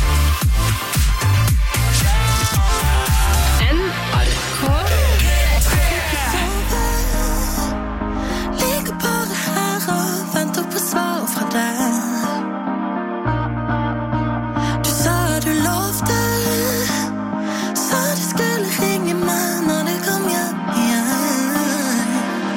Ligger bare her og venter på svar fra deg. Du sa du lovte, sa du skulle ringe meg når du kom hjem igjen.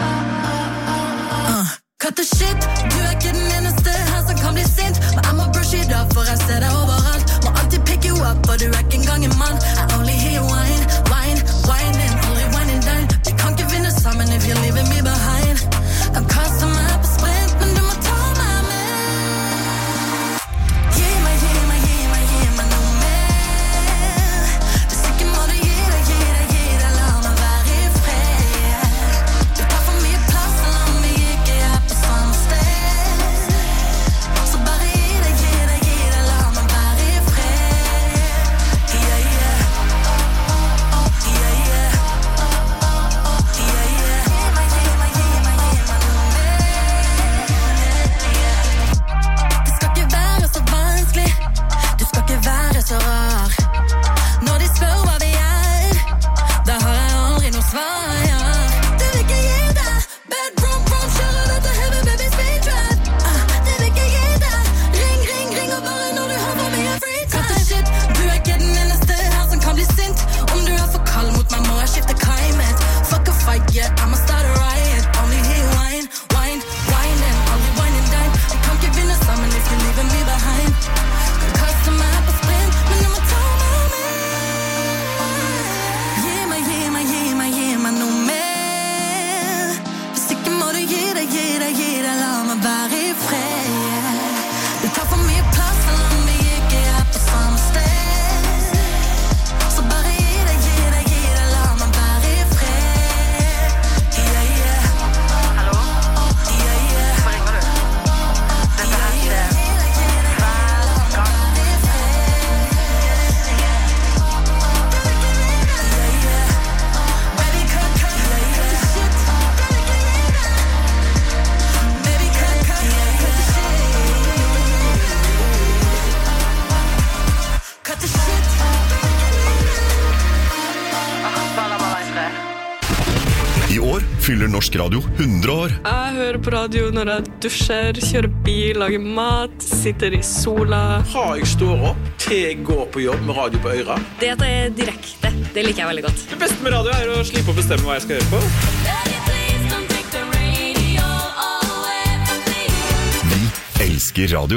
uh. Cut the shit, du er ikke den eneste her som kan bli sint, men jeg må brush it up for jeg ser deg overalt. Må alltid pick you up, for du er ikke engang en mann. I only hear you whine, whine, whining, aldri whining down. Vi kan ikke vinne sammen if you're leaving me behind. Kan kaste meg på sprint, men du må ta meg med. Gi meg, gi meg, gi meg, gi meg noe mer. Hvis ikke må du gi deg, gi deg, gi deg, la meg være i fred. Du tar for mye plass, selv om vi ikke er på samme sted. Så bare gi deg, gi deg, gi deg, la meg være i fred. Yeah, yeah. Yeah, yeah. Yeah, yeah. Gi meg, gi meg, gi meg, gi meg noe mer. Det skal ikke være så vanskelig, du skal ikke være så rar. Når de spør hva vi er, da har jeg aldri noe svar, ja. Det vil ikke gi deg, bad rum rum, kjører dette heavy baby speed drive. Ah, det vil ikke gi deg, ring ring ring og bare når du har for mye free time. Cut the shit, du er ikke den eneste her som kan bli sint. Om du er for kald mot meg må jeg skifte climate. Fuck a fight, yeah, I'ma start a riot. Only hear wine, wine, whining, aldri whining down. Vi kan ikke vinne sammen if you're leaving me behind. Kan kaste meg på sprint, men du må ta meg med. Gi meg, gi meg, gi meg, gi meg noe mer. Hvis ikke må du gi deg, gi deg, gi deg, la meg være i fred. Du tar for mye plass, selv om vi ikke er på samme sted. Så bare gi deg, gi deg, gi deg, la meg være i fred. Yeah, yeah. Hallo? Yeah, yeah. Hvor ringer du? Dette her er fyller norsk radio hundre år. Jeg hører på radio når jeg dusjer, kjører bil, lager mat, sitter i sola. Fra jeg står opp til jeg går på jobb med radio på øra. Det at det er direkte, det liker jeg veldig godt. Det beste med radio er å slippe å bestemme hva jeg skal høre på. Vi elsker radio.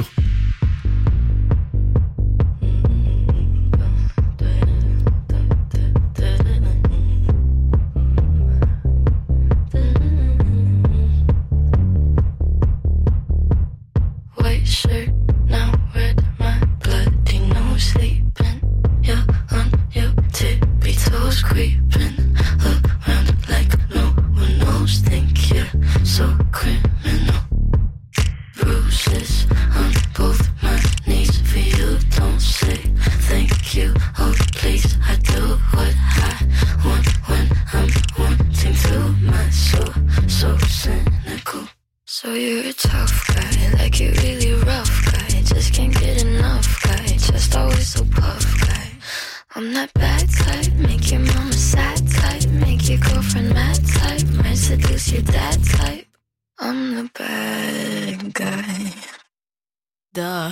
White shirt, now red, my bloody nose sleeping. You're on your tippy toes, creeping around like no one knows. Think you're so criminal. Bruises on both my knees for you. Don't say thank you. Oh please, I do what I want when I'm wanting to. My soul so cynical. So you're a tough guy, like you're really rough guy. Just can't get enough guy, just always so puff guy. I'm that bad type, make your mama sad type, make your girlfriend mad type, might seduce your dad type. I'm the bad guy. Duh.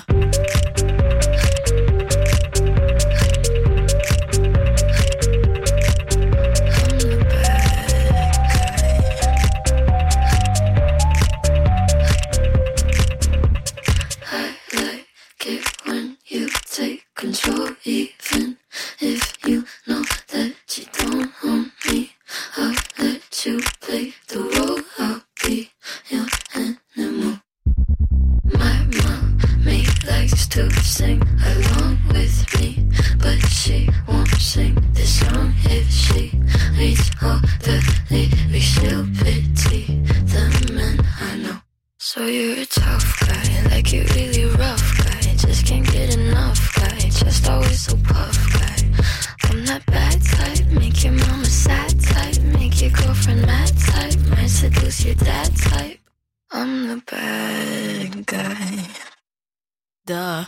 Control, even if you know that you don't own me. I'll let you play the role. I'll be your animal. My mommy likes to sing along with me, but she won't sing this song if she reads all the lyrics. She'll pity the men I know. So you're a tough guy, like you're really rough guy. Just can't get enough guy, just always so puff guy. I'm that bad type, make your mama sad type, make your girlfriend mad type, might seduce your dad type. I'm the bad guy. Duh.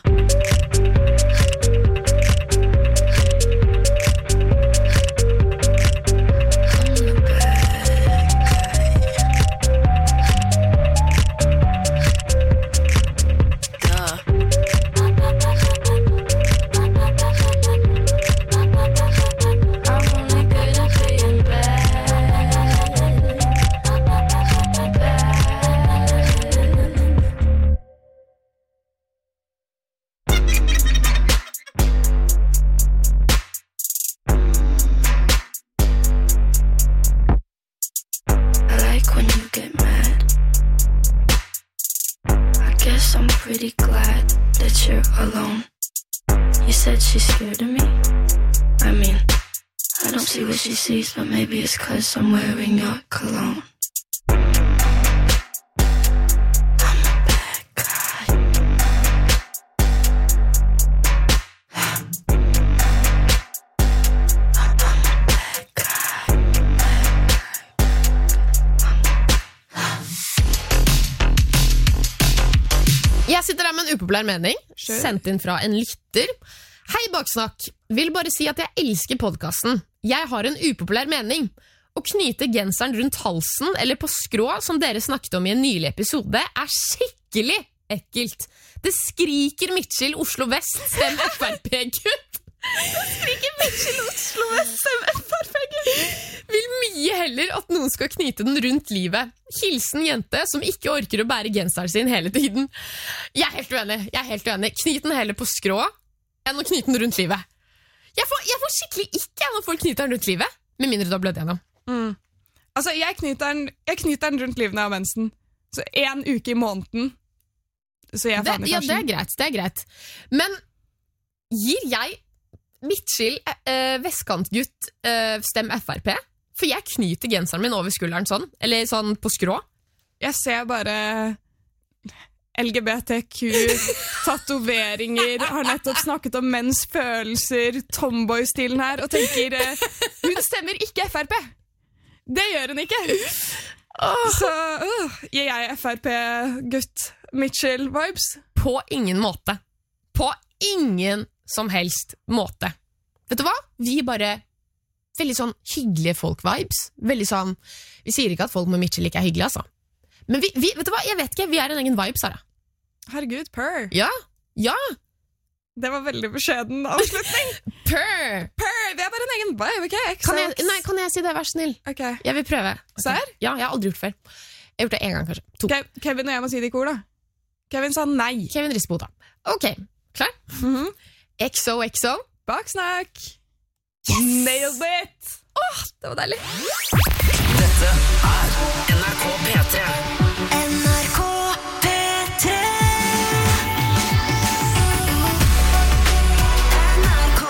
Pretty glad that you're alone. You said she's scared of me. I mean, I don't see what she sees, but maybe it's 'cause I'm wearing your cologne. Jeg sitter her med en upopulær mening, sure. Sendt inn fra en lytter. Hei Baksnakk, vil bare si at jeg elsker podcasten. Jeg har en upopulær mening. Å knyte genseren rundt halsen eller på skrå, som dere snakket om i en nylig episode, er skikkelig ekkelt. Det skriker Mitchell Oslo Vest, stem F R P-gutt. Det skriker Mitchell Oslo Vest, stem F R P-gutt. Vil mye heller at noen skal knyte den rundt livet. Hilsen jente som ikke orker å bære genseren sin hele tiden. Jeg er helt uenig, jeg er helt uenig. Knyt den heller på skrå enn å knyte den rundt livet. Jeg får, jeg får skikkelig ikke når folk knyter den rundt livet, med mindre du har blødd gjennom. Mm. Altså, jeg knyter, den, jeg knyter den rundt livet når jeg har mensen. Så en uke i måneden. Så jeg er faen i Ja, det er greit, det er greit. Men gir jeg Mitchell eh, vestkantgutt eh, stem F R P? For jeg knyter genseren min over skulderen sånn, eller sånn på skrå. Jeg ser bare L G B T Q, tatoveringer, har nettopp snakket om menns følelser, tomboy-stilen her, og tenker, eh, hun stemmer ikke F R P. Det gjør hun ikke. Oh. Så uh, gir jeg F R P-gutt Mitchell-vibes? På ingen måte. På ingen som helst måte. Vet du hva? Vi bare veldig sånn hyggelige folk-vibes. Veldig sånn, vi sier ikke at folk med Mitchell ikke er hyggelige, altså. Men vi, vi, vet du hva, jeg vet ikke, vi er en egen vibe, Sara. Herregud, purr. Ja, ja. Det var veldig beskjeden avslutning. Purr! Purr, vi er bare en egen vibe, ok? Kan jeg, nei, kan jeg si det, vær snill? Ok. Jeg vil prøve. Ser? Ja, jeg har aldri gjort det før. Jeg har gjort det en gang, kanskje. To. Ke- Kevin og jeg må si det i kor, da. Kevin sa nei. Kevin rister på hodet. Ok, klar? Mhm. X O X O. Baksnakk. Nailed it! Åh, det var deilig. Dette er N R K P tre. N R K P tre. N R K.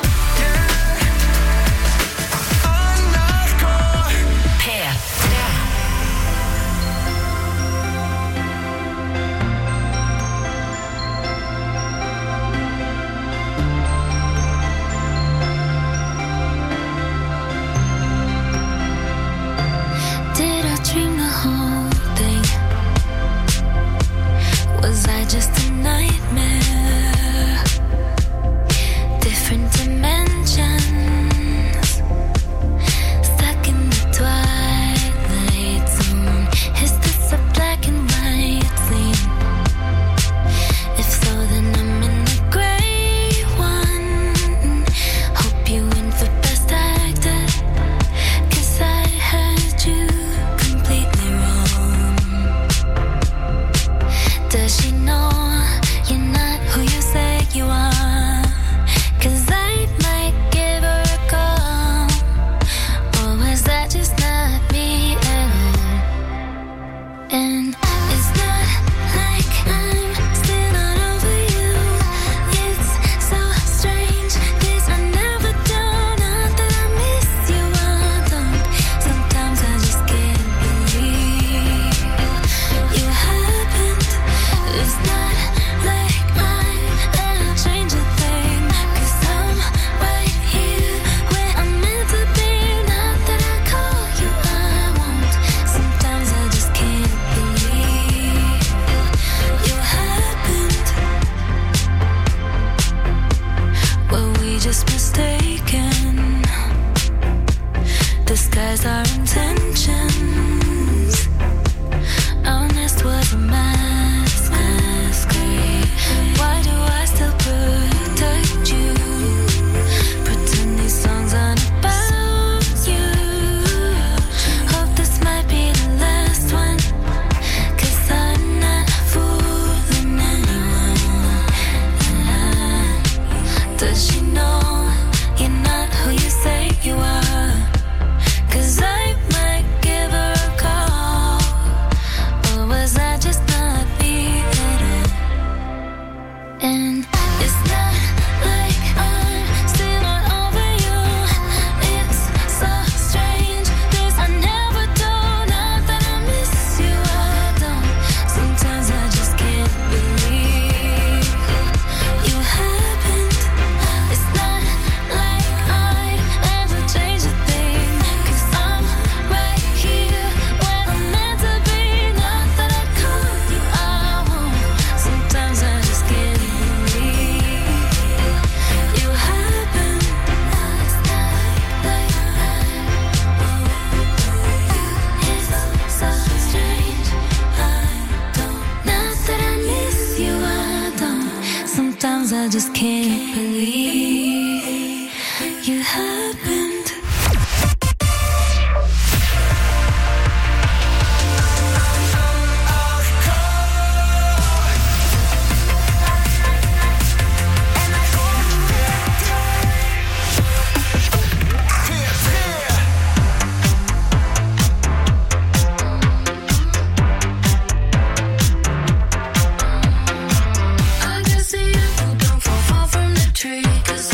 P tre. Did I dream the whole thing? Was I just a nightmare? Different dimensions, stuck in the twilight zone. Is this a black and white scene? If so, then I'm in the gray one. Hope you win for best actor, 'cause I heard you completely wrong. Does she know you're not who you say you are? 'Cause I might give her a call. Or was that just not me at all? And it's not like I'm still not over you. It's so strange, this I never do. Not that I miss you, I don't. Sometimes I just can't believe you happened. It's not like I ever change a thing, 'cause I'm right here where I'm meant to be. Not that I call you, I won't. Sometimes I just can't believe you happened. Were we just mistaken? Disguise our intentions. Our nest was a mask, masquerade. Why do I still protect you? Pretend these songs aren't about you. Hope this might be the last one, 'cause I'm not fooling anyone. Does she know you're not who you say you are? 'Cause I might give her a call. Or was I just not me at all? And it's not like I'm still not over you. It's so strange, this I never do. Not that I miss you, I don't. Sometimes I just can't believe you happened. It's not like I'd ever change a thing, 'cause I'm right here where I'm meant to be. Not that I call you, I won't. Sometimes I just can't believe you happened. It's not like it's so strange, I don't. Not that I miss you, I don't. Sometimes I just can't believe you happened. I guess the apple don't fall far from the tree, 'cause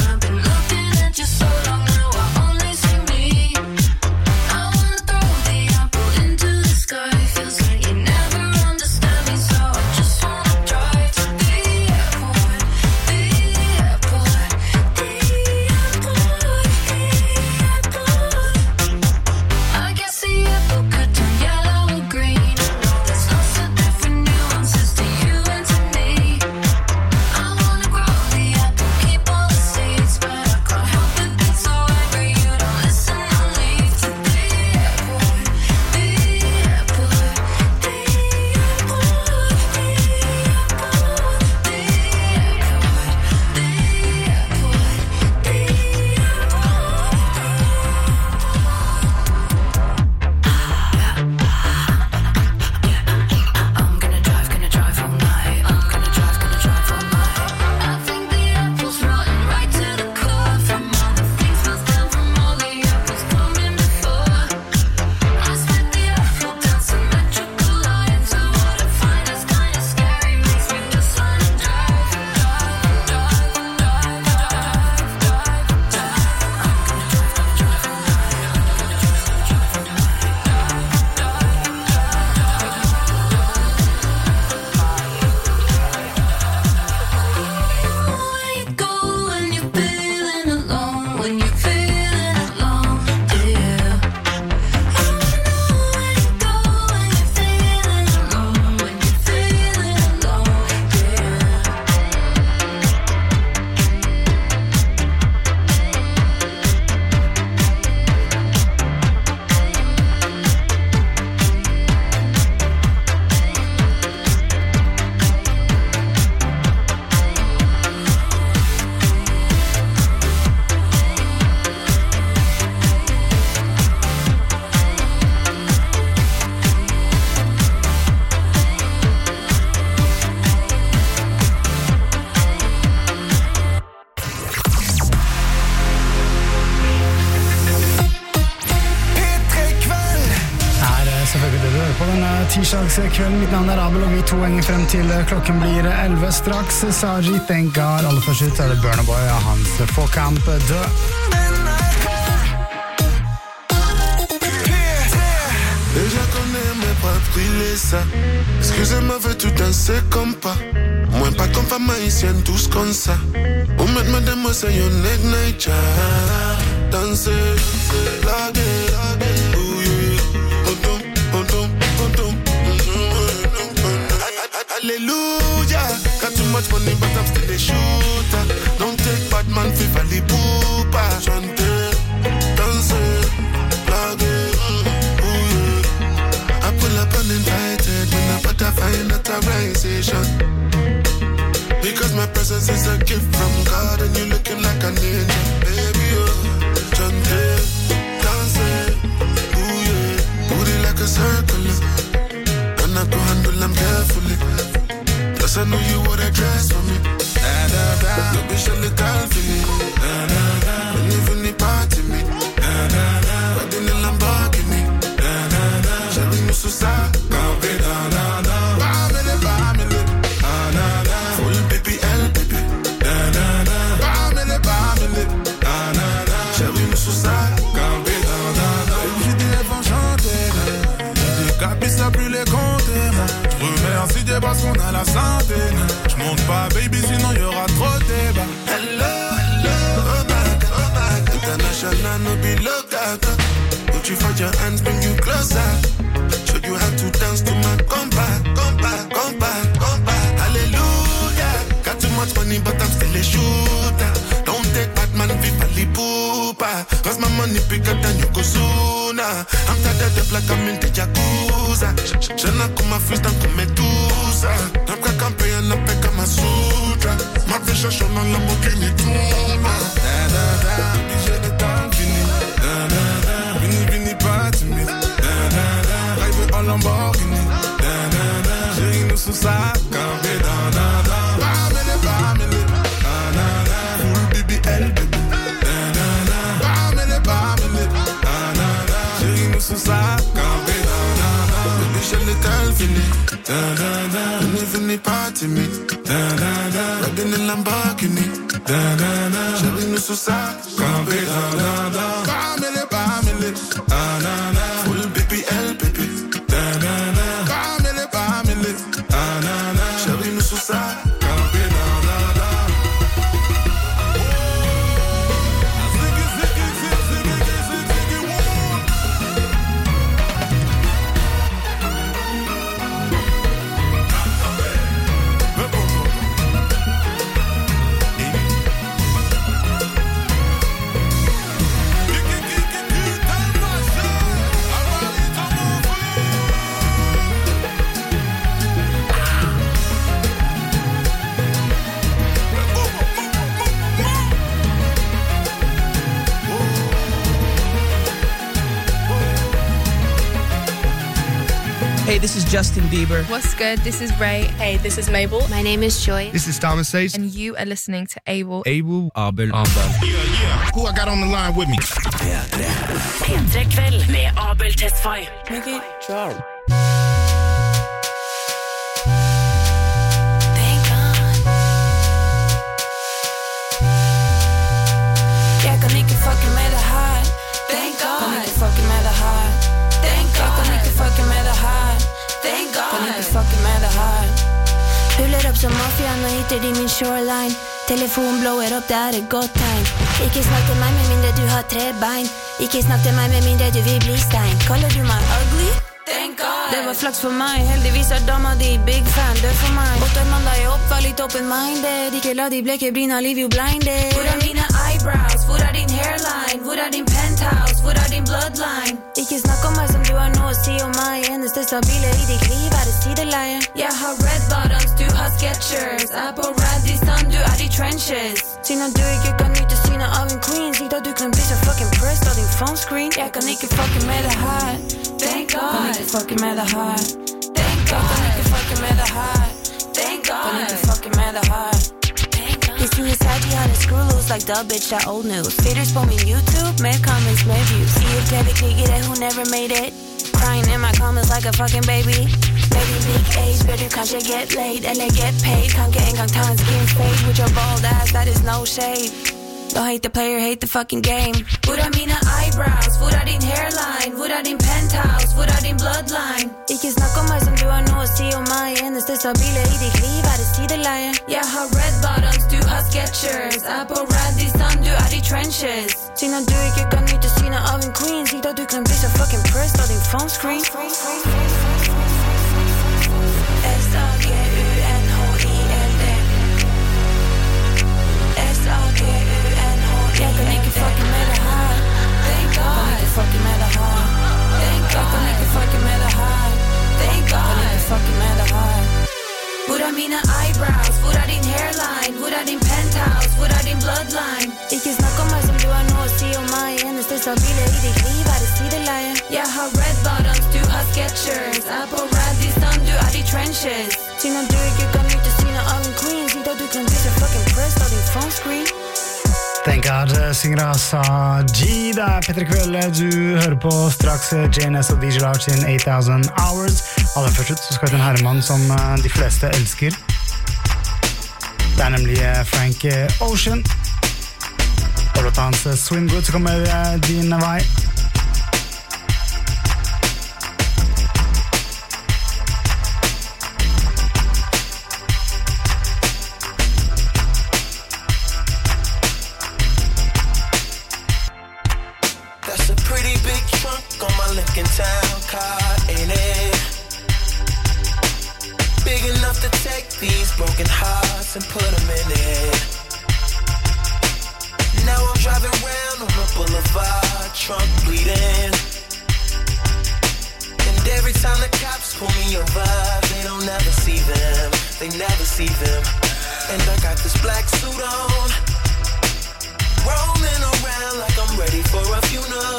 tirsdagskvelden. Mitt navn er Abel, og vi to henger frem til klokken blir elleve straks. Saji, Thank God. Aller først ut er det Burna Boy og hans Fåkamp død. Et je connais mais pas brûler ça. Excusez-moi, veux tout danser comme pas. Moi pas comme femme haïtienne, tous comme ça. Ou mettre madame moi c'est yon neck night. Danser, laguer, bouiller. Odom, odom, odom. Hallelujah. Got too much money but I'm still a shooter. Don't take bad man fi valley poopa. Chanter, danser, laguer. Uninvited when I but I find authorization. Because my presence is a gift from God and you looking like an angel. Baby, oh, chante, dance, ooh yeah, booty like a circle. And I go handle them carefully. Plus I know you would dress for me. Da da da, you be sure little feeling. Da da da, when you feel the party me. Da da da, riding in Lamborghini. Da da da, Shelly Mususa. Parce qu'on a la santé. J'monte pas baby sinon y'aura trop de débat. Hello, hello, oh my god, oh my god. International no be local. Put you for your hands, bring you closer. Show you how to dance to my compa, compa, compa, compa. Hallelujah. Got too much money but I'm still a shooter. Don't take Batman, viva li poopa. Cause my money bigger than you go sooner. I'm tired of like I'm in the Yakuza. J'en comme ma fils dans comme Medusa. I'm qu'à camper en appel comme ma sutra. Ma vie cherche dans la Lamborghini Tuma. Da da da, puis j'ai le temps fini. Da da da, vini vini pas timide. Da da da, rêve en Lamborghini. Da da da, j'ai une sous sa campé. Da da da, bamele bamele. Da da da, full B B L baby. Da da da, bamele bamele. Da da da, j'ai une sous sa campé. J'ai le temps fini. Da da da, on est venu party me. Da da da, riding in Lamborghini. Da da da, j'ai une sous sa campé. Da da da, bamele bamele. Da da da, full B B L baby. Da da da, bamele bamele. Da da da, j'ai une sous sa campé. Da da da. Hey, this is Justin Bieber. What's good? This is Ray. Hey, this is Mabel. My name is Joy. This is Thomas Sace. And you are listening to Abel. Abel, Abel, Abel. Yeah, yeah. Who I got on the line with me? P tre. P tre kveld med Abel Tesfaye. Make it drop. Jeg kan ikke fucke med det her. Thank God. Kan ikke fucke med det her. Thank God. Jeg kan ikke fucke med det her. Thank God. Kan ikke fucke med det her. Puller opp som mafiaen og hitter de min shoreline. Telefonen blower opp, det er et godt tegn. Ikke snakk til meg med mindre du har tre bein. Ikke snakk til meg med mindre du vil bli stein. Kaller du meg ugly? Thank God. Det var flaks for meg. Heldigvis er dama di big fan. Dør for meg. Åtter man deg opp, var litt open-minded. Ikke la de bleke bryna, leave you blinded. Hvor er mine eyebrows? Hvor er din hairline? Hvor er din penthouse? Hvor er din bloodline? Ikke snakk om meg som du har noe å si om meg. Eneste stabile i ditt liv er det sideleie. Jeg har red bottoms, du har Skechers. Er på Radisson, du er i trenches. Siden du ikke kan nyte synet av en queen, sier da du kan bli så fucking pressed av din phone screen. Jeg kan ikke fucke med det her. Thank God. Kan ikke fucke med det her. Thank God. Kan ikke fucke med det her. Thank God. Kan ikke fucke med det her. You see his head behind his screw loose like the bitch that old news. Haters på min YouTube, mer comments, mer views. Sier T V-krigere, who never made it. crying in my comments like a fucking baby. Baby, big age, better kanskje get laid eller get paid. Kan ikke engang ta en skin fade with your bald ass, that is no shade. Don't hate the player, hate the fucking game. Hvor er mine eyebrows? Hvor er din hairline? Hvor er din penthouse? Hvor er din bloodline? Ikke snakk om meg som du har noe å si om meg. Eneste stabile i ditt liv er det sideleie. Jeg har red bottoms, du har Skechers. Er på Radisson, du er i trenches. Siden du ikke kan nyte synet av en queen, si da du kan bli så fucking pressed av din phone screen. S A G U N H I L D S A G U N H I L D Jeg kan ikke fucke med det her. Thank God. Kan ikke fucke med det her. Thank God. Jeg kan ikke fucke med det her. Thank God. Kan ikke fucke med det her. Hvor er mine eyebrows? Hvor er din hairline? Hvor er din penthouse? Hvor er din bloodline? Ikke snakk om meg som du har noe å si om meg. Eneste stabile i ditt liv er det sideleie. Jeg har red bottoms, du har Skechers. Er på Radisson, du er i trenches. Siden du ikke kan nyte synet av en queen, si da du kan bli så fucking pressed av din phone screen. Thank God, synger Asa G. Det er Petter Kveld, du hører på straks J N S og D J Large in eight thousand hours. Aller først ut så skal vi til en herremann som de fleste elsker. Det er nemlig Frank Ocean. Og låta hans Swim Good så kommer din vei. Lincoln Town car, ain't it? Big enough to take these broken hearts and put them in it. Now I'm driving round on the boulevard, trunk bleeding. And every time the cops pull me over, they don't ever see them, they never see them. And I got this black suit on, roaming around like I'm ready for a funeral.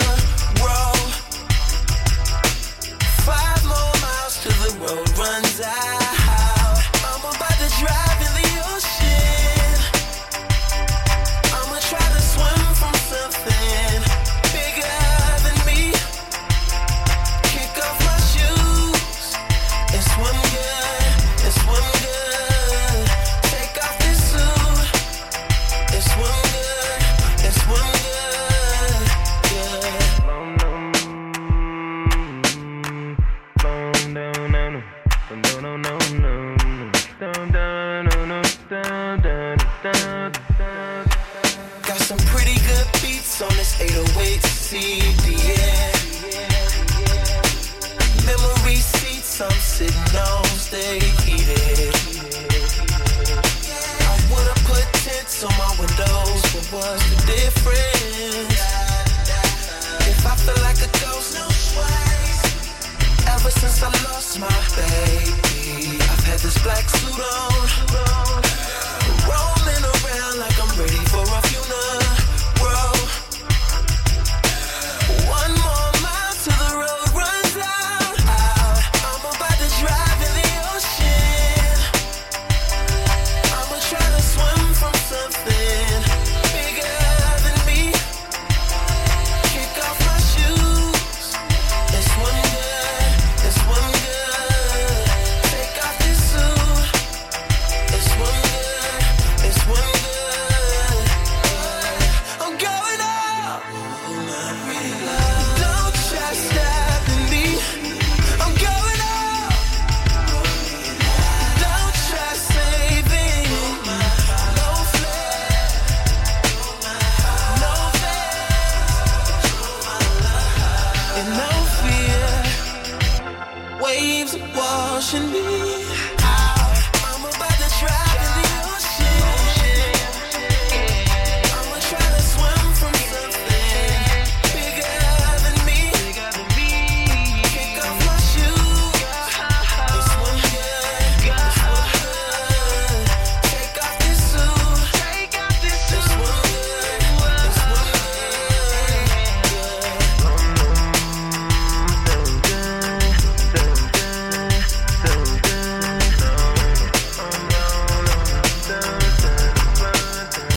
Five more miles till the road runs out. I'm about to drive in the ocean. I'ma try to swim from something bigger than me. Kick off my shoes and swim good, and swim good. Take off this suit and swim good, and swim good, yeah. Got some pretty good beats on this eight oh eight C D, yeah. Memory seats I'm sitting on, stay heated. I would've put tints on my windows, but what's the difference? If I feel like a ghost, no swag. Ever since I lost my baby, I've had this black suit on, roaming around like I'm ready for a funeral. One more mile till the road runs out. I'm about to drive in the ocean. I'ma try to swim from something bigger than me. Kick off my shoes and swim good, and swim good. Take off this suit and swim good, and swim good. I'm going up. Don't try stopping me. I'm going up. Don't try saving. No flare, no fear, and no fear. Waves are washing me.